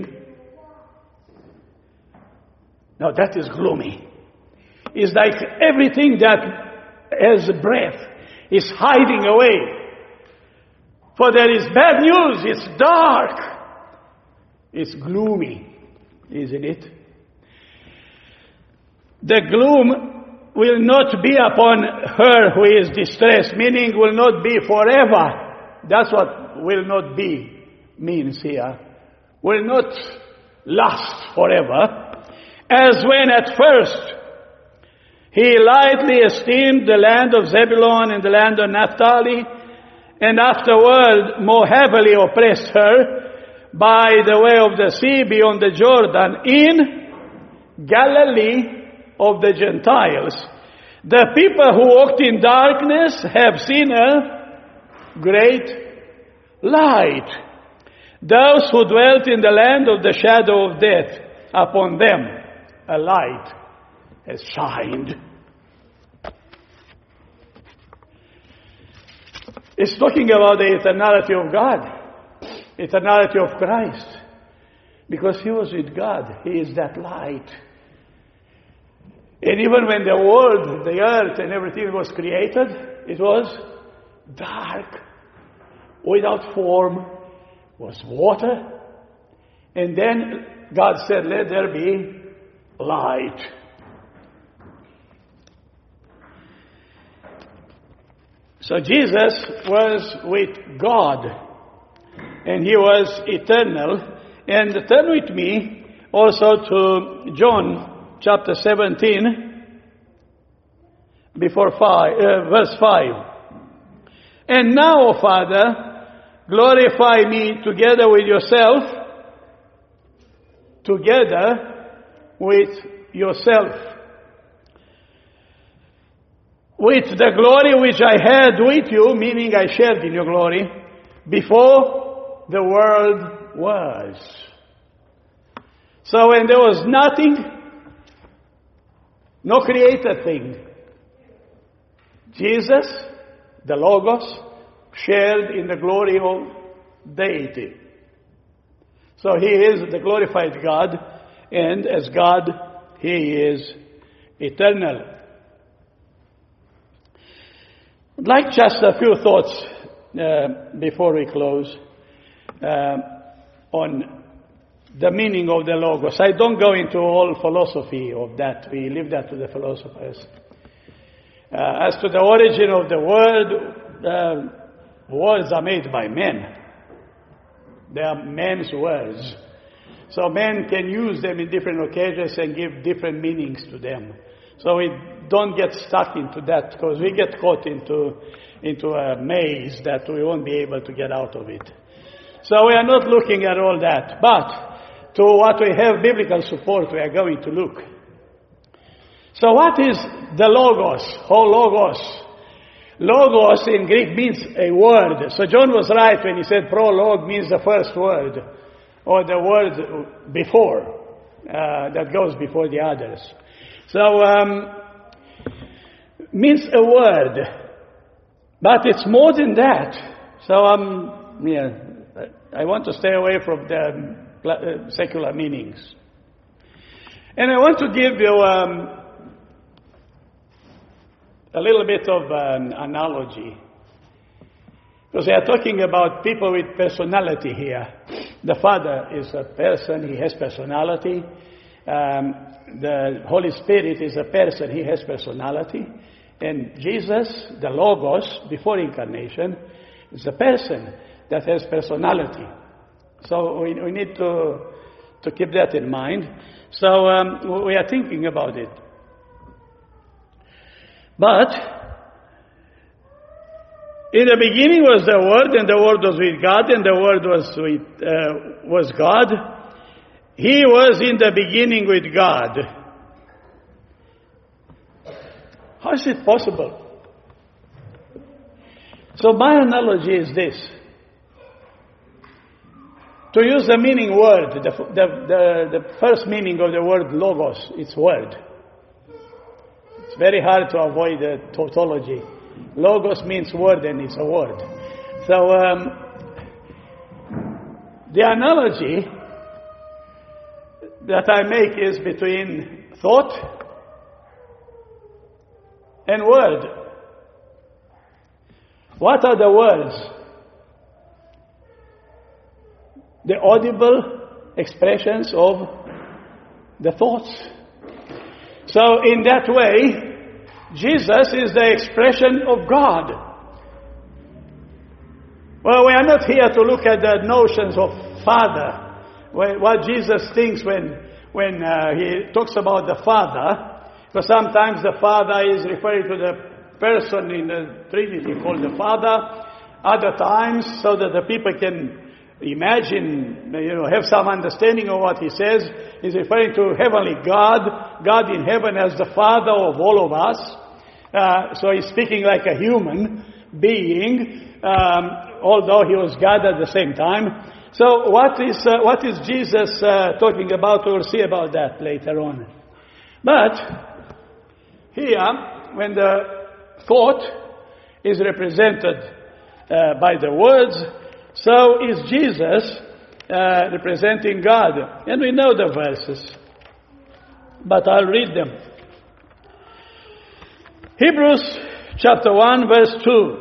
Now that is gloomy. It's like everything that has breath is hiding away. For there is bad news, it's dark, it's gloomy, isn't it? The gloom will not be upon her who is distressed, meaning will not be forever. That's what will not be means here. Will not last forever. As when at first he lightly esteemed the land of Zebulun and the land of Naphtali, and afterward more heavily oppressed her by the way of the sea beyond the Jordan in Galilee of the Gentiles. The people who walked in darkness have seen a great light. Those who dwelt in the land of the shadow of death, upon them a light has shined. It's talking about the eternality of God, eternality of Christ. Because he was with God, he is that light. And even when the world, the earth and everything was created, it was dark, without form, was water. And then God said, let there be light. So Jesus was with God, and he was eternal. And turn with me also to John chapter seventeen, before five, uh, verse five. And now, O Father, glorify me together with yourself, together with yourself, with the glory which I had with you, meaning I shared in your glory, before the world was. So when there was nothing, no created thing, Jesus, the Logos, shared in the glory of deity. So he is the glorified God, and as God, he is eternal. I'd like just a few thoughts uh, before we close uh, on the meaning of the Logos. I don't go into all philosophy of that. We leave that to the philosophers. Uh, as to the origin of the word, uh, words are made by men. They are men's words. So men can use them in different occasions and give different meanings to them. So we don't get stuck into that, because we get caught into, into a maze that we won't be able to get out of it. So we are not looking at all that. But to what we have biblical support, we are going to look. So what is the Logos, or Logos? Logos in Greek means a word. So John was right when he said prologue means the first word, or the word before, uh, that goes before the others. So, um, means a word, but it's more than that. So, um, yeah, I want to stay away from the uh, secular meanings. And I want to give you um, a little bit of an analogy. Because we are talking about people with personality here. The Father is a person, he has personality. Um, the Holy Spirit is a person, he has personality. And Jesus, the Logos, before incarnation, is a person that has personality. So we, we need to, to keep that in mind. So um, we are thinking about it. But in the beginning was the Word, and the Word was with God, and the Word was with uh, was God. He was in the beginning with God. How is it possible? So my analogy is this. To use the meaning word, the, the, the, the first meaning of the word logos, it's word. It's very hard to avoid the tautology. Logos means word, and it's a word. So um, the analogy that I make is between thought and word. What are the words? The audible expressions of the thoughts. So in that way, Jesus is the expression of God. Well, we are not here to look at the notions of Father. What Jesus thinks when, when uh, he talks about the Father, because sometimes the Father is referring to the person in the Trinity called the Father. Other times, so that the people can imagine, you know, have some understanding of what he says, he's referring to heavenly God, God in heaven as the Father of all of us. Uh, so he's speaking like a human being, um, although he was God at the same time. So what is uh, what is Jesus uh, talking about? We'll see about that later on. But here, when the thought is represented uh, by the words, so is Jesus uh, representing God. And we know the verses, but I'll read them. Hebrews chapter one, verse two.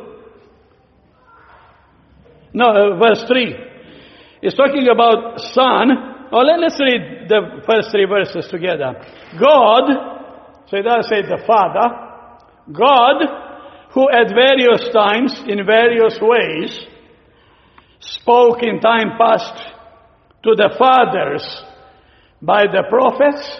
No, uh, verse three. It's talking about Son. Oh, let, let's read the first three verses together. God, so it does say the Father, God, who at various times, in various ways, spoke in time past to the fathers by the prophets,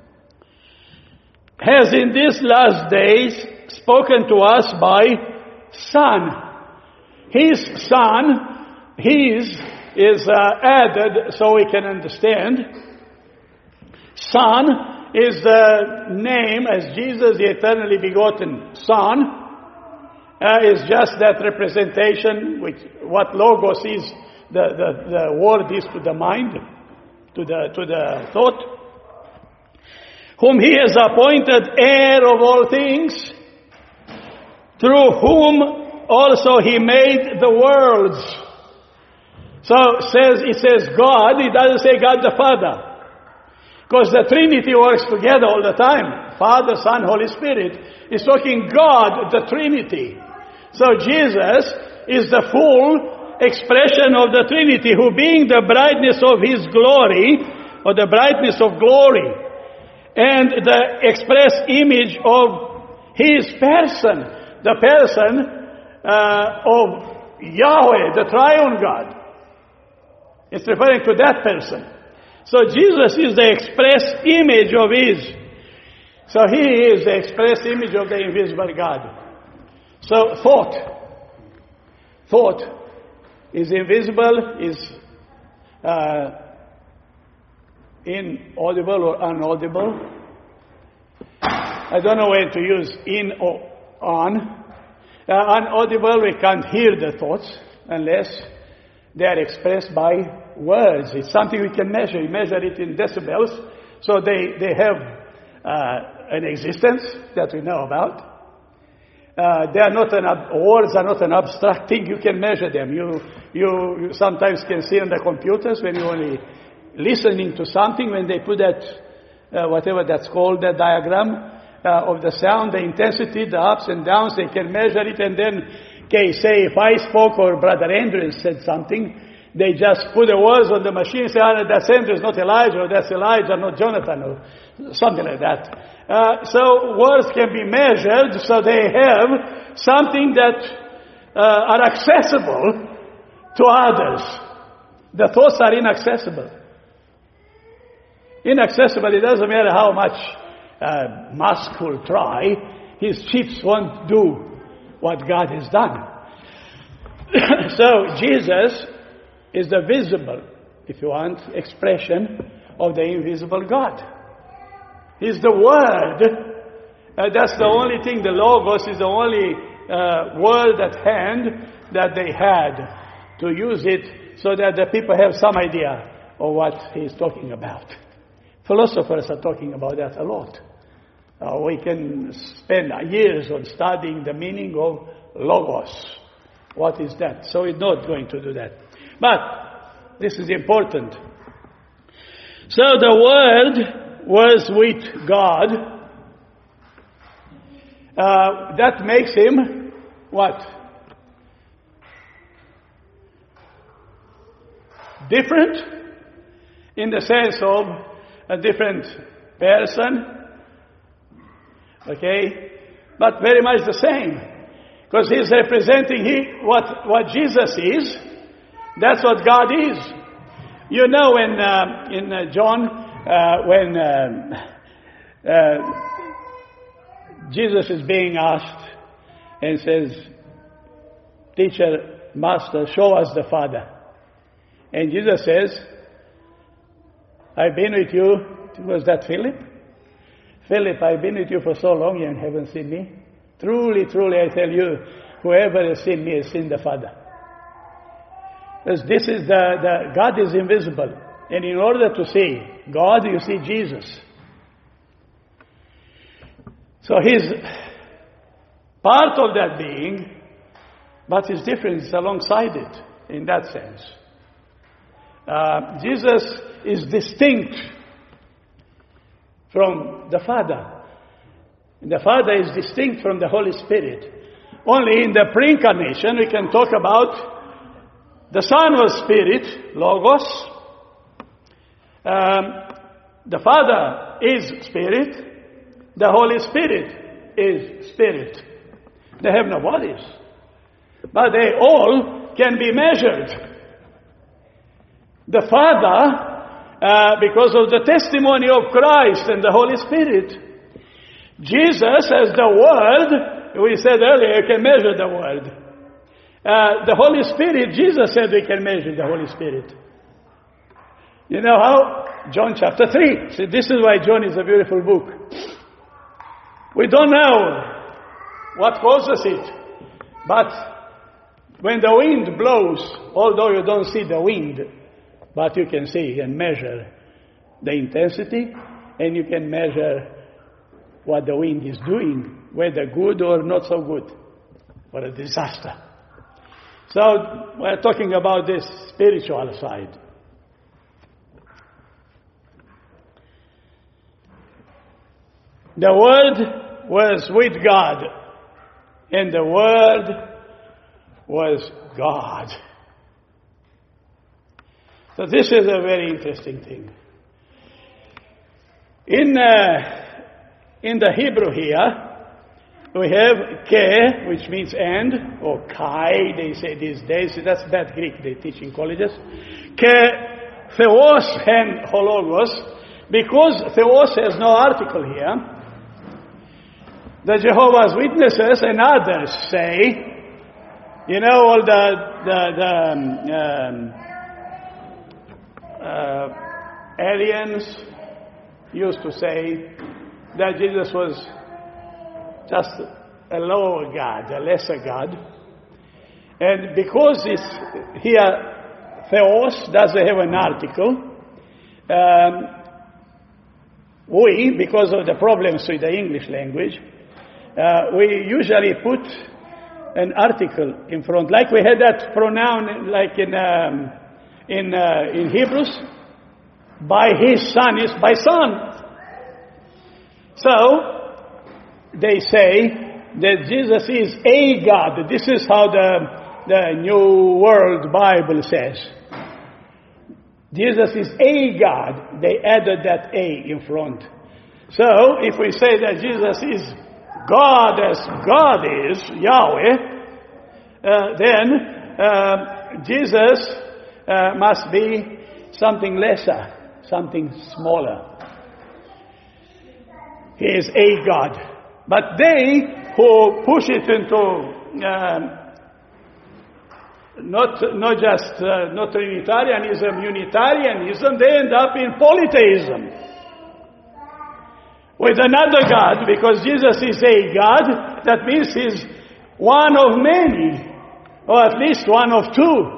has in these last days spoken to us by Son. His Son, His is uh, added so we can understand. Son is the name, as Jesus, the eternally begotten Son, uh, is just that representation, which what logos is, the, the, the word is to the mind, to the, to the thought, whom he has appointed heir of all things, through whom also he made the worlds. So it says, it says God, it doesn't say God the Father. Because the Trinity works together all the time. Father, Son, Holy Spirit. It's talking God, the Trinity. So Jesus is the full expression of the Trinity, who being the brightness of His glory, or the brightness of glory, and the express image of His person, the person uh, of Yahweh, the triune God. It's referring to that person. So Jesus is the express image of His. So He is the express image of the invisible God. So thought. Thought is invisible, is uh, inaudible or unaudible. I don't know when to use in or on. Uh, unaudible, we can't hear the thoughts unless they are expressed by words. It's something we can measure. We measure it in decibels. So they, they have uh, an existence that we know about. Uh, they are not an ab- words are not an abstract thing. You can measure them. You, you, you sometimes can see on the computers when you're only listening to something, when they put that uh, whatever that's called, the diagram uh, of the sound, the intensity, the ups and downs. They can measure it, and then, okay, say if I spoke or Brother Andrew said something, they just put the words on the machine and say, oh, that's Andrew, not Elijah, or that's Elijah, not Jonathan, or something like that. Uh, so words can be measured, so they have something that uh, are accessible to others. The thoughts are inaccessible. Inaccessible, it doesn't matter how much uh, Musk will try, his chips won't do what God has done. So Jesus is the visible, if you want, expression of the invisible God. He's the Word. Uh, that's the only thing, the Logos is the only uh, word at hand that they had to use it so that the people have some idea of what he's talking about. Philosophers are talking about that a lot. Uh, we can spend years on studying the meaning of Logos. What is that? So we're not going to do that. But this is important. So the Word was with God. Uh, that makes him what? Different in the sense of a different person. Okay? But very much the same. Because he's representing he, what, what Jesus is. That's what God is. You know, when uh, in uh, John, uh, when uh, uh, Jesus is being asked and says, Teacher, Master, show us the Father. And Jesus says, I've been with you. Was that Philip? Philip, I've been with you for so long, you haven't seen me. Truly, truly, I tell you, whoever has seen me has seen the Father. Because this is the, the, God is invisible. And in order to see God, you see Jesus. So he's part of that being, but his difference is alongside it, in that sense. Uh, Jesus is distinct from the Father. The Father is distinct from the Holy Spirit. Only in the pre-incarnation we can talk about the Son was Spirit, Logos. Um, the Father is Spirit. The Holy Spirit is Spirit. They have no bodies. But they all can be measured. The Father, uh, because of the testimony of Christ and the Holy Spirit. Jesus as the Word, we said earlier, you can measure the Word. Uh, the Holy Spirit, Jesus said we can measure the Holy Spirit. You know how? John chapter three. See, this is why John is a beautiful book. We don't know what causes it. But when the wind blows, although you don't see the wind, but you can see and measure the intensity, and you can measure what the wind is doing, whether good or not so good, or a disaster. So we're talking about this spiritual side. The Word was with God, and the Word was God. So this is a very interesting thing. In uh, in the Hebrew here, we have ke, which means and, or kai, they say these days. That's bad Greek they teach in colleges. Ke, theos, and hologos. Because theos has no article here, the Jehovah's Witnesses and others say, you know, all the, the, the um, um, uh, aliens used to say that Jesus was just a lower God, a lesser God. And because it's here, theos doesn't have an article, um, we, because of the problems with the English language, uh, we usually put an article in front, like we had that pronoun, like in um, in uh, in Hebrews, by his son is by son. So, they say that Jesus is a God. This is how the, the New World Bible says. Jesus is a God. They added that A in front. So, if we say that Jesus is God as God is, Yahweh, uh, then uh, Jesus uh, must be something lesser, something smaller. He is a God. But they who push it into um, not not just uh, not Trinitarianism, Unitarianism, they end up in polytheism with another God, because Jesus is a God. That means he's one of many, or at least one of two.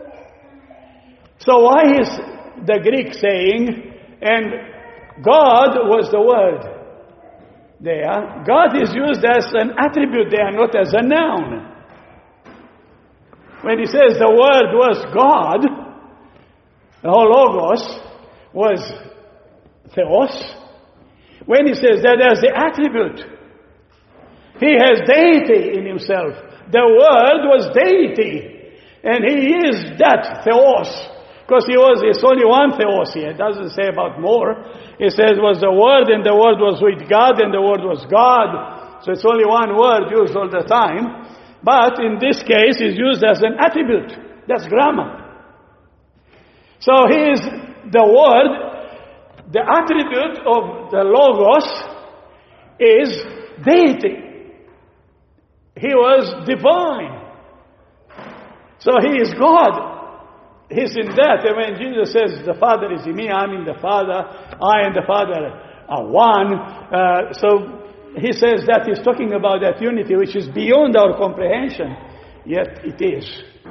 So why is the Greek saying, and God was the Word? There, God is used as an attribute there, not as a noun. When he says the Word was God, the whole Logos was Theos. When he says that as the attribute, he has deity in himself. The Word was deity, and he is that Theos. Because he was, it's only one Theos here. It doesn't say about more. It says it was the Word, and the Word was with God, and the Word was God. So it's only one word used all the time. But in this case, it's used as an attribute. That's grammar. So he is the Word. The attribute of the Logos is deity. He was divine. So he is God. He's in that. And when Jesus says, the Father is in me, I'm in the Father, I and the Father are one. Uh, so he says that he's talking about that unity which is beyond our comprehension, yet it is.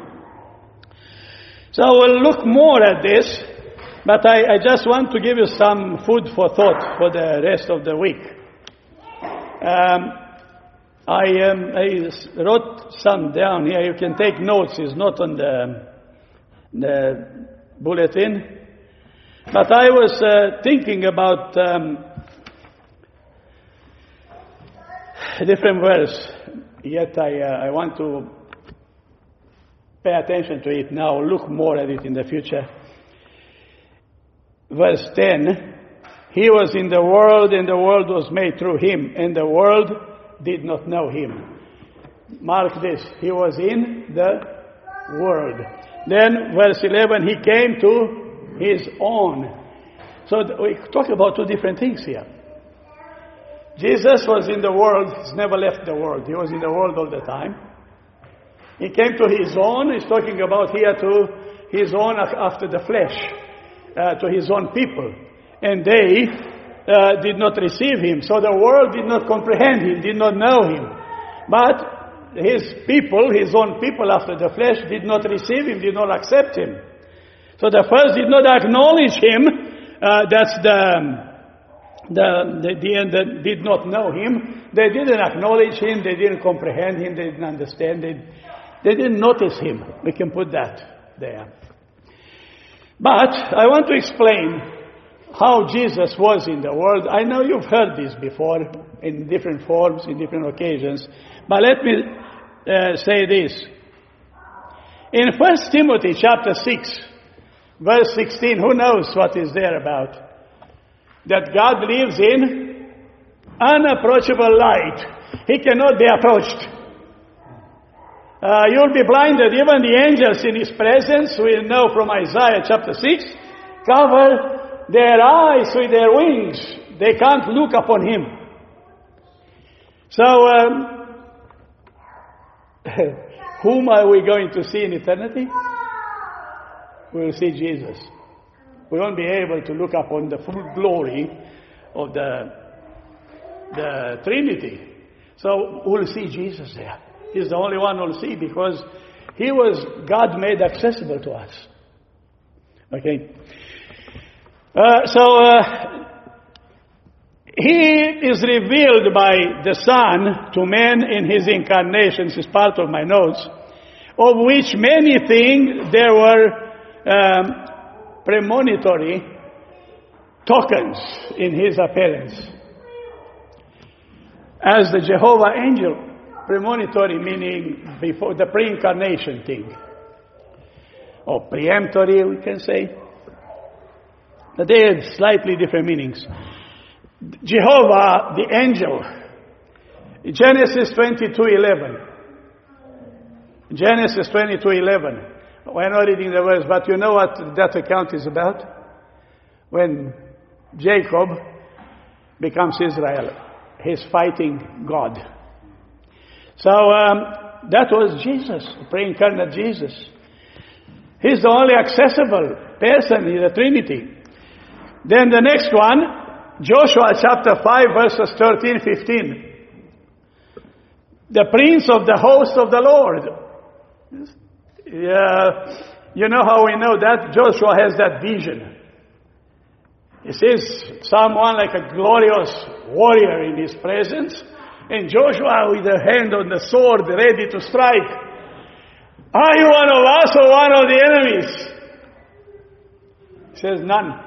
So we'll look more at this, but I, I just want to give you some food for thought for the rest of the week. Um, I, um, I wrote some down here. You can take notes. It's not on the... the bulletin, but I was uh, thinking about um, a different verse, yet I, uh, I want to pay attention to it now, look more at it in the future. Verse ten, he was in the world, and the world was made through him, and the world did not know him. Mark this, he was in the world. Then, verse eleven, he came to his own. So th- we talk about two different things here. Jesus was in the world. He's never left the world. He was in the world all the time. He came to his own. He's talking about here to his own after the flesh, uh, to his own people. And they uh, did not receive him. So the world did not comprehend him, did not know him. But his people, his own people after the flesh, did not receive him, did not accept him. So the first did not acknowledge him. Uh, that's the, the, the, the end that did not know him. They didn't acknowledge him, they didn't comprehend him, they didn't understand it. They didn't notice him. We can put that there. But I want to explain how Jesus was in the world. I know you've heard this before in different forms, in different occasions. But let me uh, say this. In First Timothy chapter six, verse sixteen, who knows what is there about? That God lives in unapproachable light. He cannot be approached. Uh, you'll be blinded. Even the angels in his presence, we know from Isaiah chapter six, cover their eyes with their wings. They can't look upon him. So, um, whom are we going to see in eternity? We will see Jesus. We won't be able to look upon the full glory of the, the Trinity. So we'll see Jesus there. He's the only one we'll see because he was God made accessible to us. Okay. Uh, so uh, he is revealed by the Son to men in his incarnation. This is part of my notes, of which many think there were um, premonitory tokens in his appearance. as the Jehovah angel, premonitory meaning before the pre-incarnation thing, or preemptory we can say. But they have slightly different meanings. Jehovah, the angel, Genesis twenty-two eleven. Genesis twenty-two eleven. We're not reading the verse, but you know what that account is about? When Jacob becomes Israel, he's fighting God. So um, that was Jesus, pre-incarnate Jesus. He's the only accessible person in the Trinity. Then the next one, Joshua chapter five, verses thirteen, fifteen. The prince of the host of the Lord. Yeah, you know how we know that? Joshua has that vision. He sees someone like a glorious warrior in his presence, and Joshua with a hand on the sword ready to strike. Are you one of us or one of the enemies? He says, none.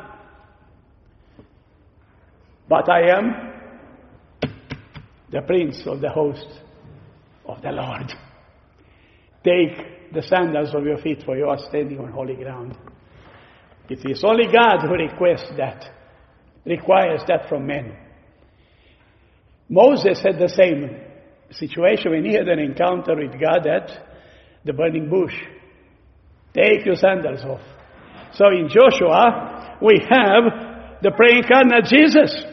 But I am the prince of the host of the Lord. Take the sandals of your feet, for you are standing on holy ground. It is only God who requests that, requires that from men. Moses had the same situation when he had an encounter with God at the burning bush. Take your sandals off. So in Joshua, we have the pre-incarnate Jesus.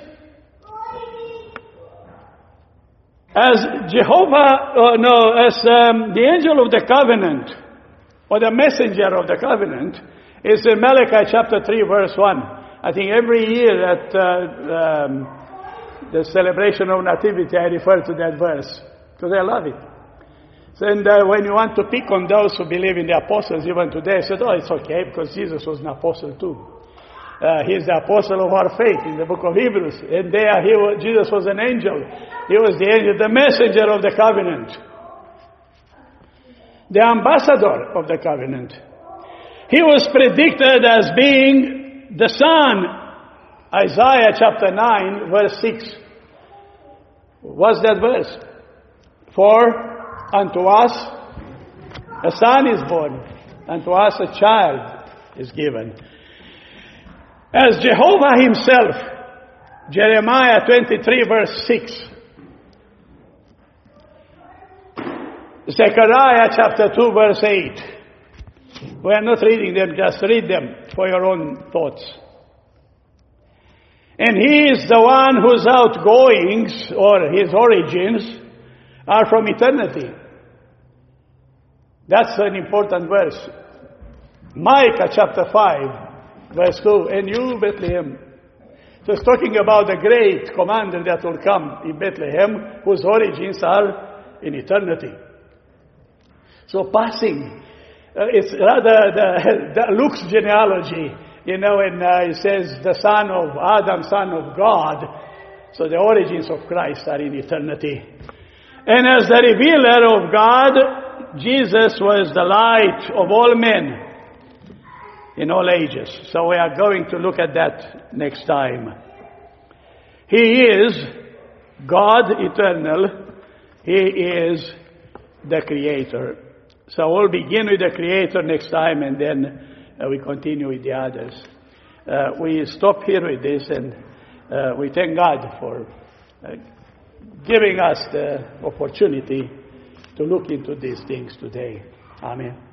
As Jehovah, uh, no, as um, the angel of the covenant, or the messenger of the covenant, is in Malachi chapter three, verse one. I think every year at uh, um, the celebration of Nativity, I refer to that verse, because I love it. And uh, when you want to pick on those who believe in the apostles, even today, I said, oh, it's okay, because Jesus was an apostle too. Uh, he's the apostle of our faith in the book of Hebrews. And there he was, Jesus was an angel. He was the angel, the messenger of the covenant. The ambassador of the covenant. He was predicted as being the Son. Isaiah chapter nine, verse six. What's that verse? For unto us a son is born, unto us a child is given. As Jehovah himself, Jeremiah twenty-three, verse six. Zechariah chapter two, verse eight. We are not reading them, just read them for your own thoughts. And he is the one whose outgoings, or his origins, are from eternity. That's an important verse. Micah chapter five, verse two. And you, Bethlehem. So it's talking about the great commander that will come in Bethlehem, whose origins are in eternity. So passing, uh, it's rather the, the Luke's genealogy, you know, when uh, it says the son of Adam, son of God. So the origins of Christ are in eternity. And as the revealer of God, Jesus was the light of all men in all ages. So we are going to look at that next time. He is God eternal. He is the Creator. So we'll begin with the Creator next time, and then uh, we continue with the others. Uh, we stop here with this, and uh, we thank God for uh, giving us the opportunity to look into these things today. Amen.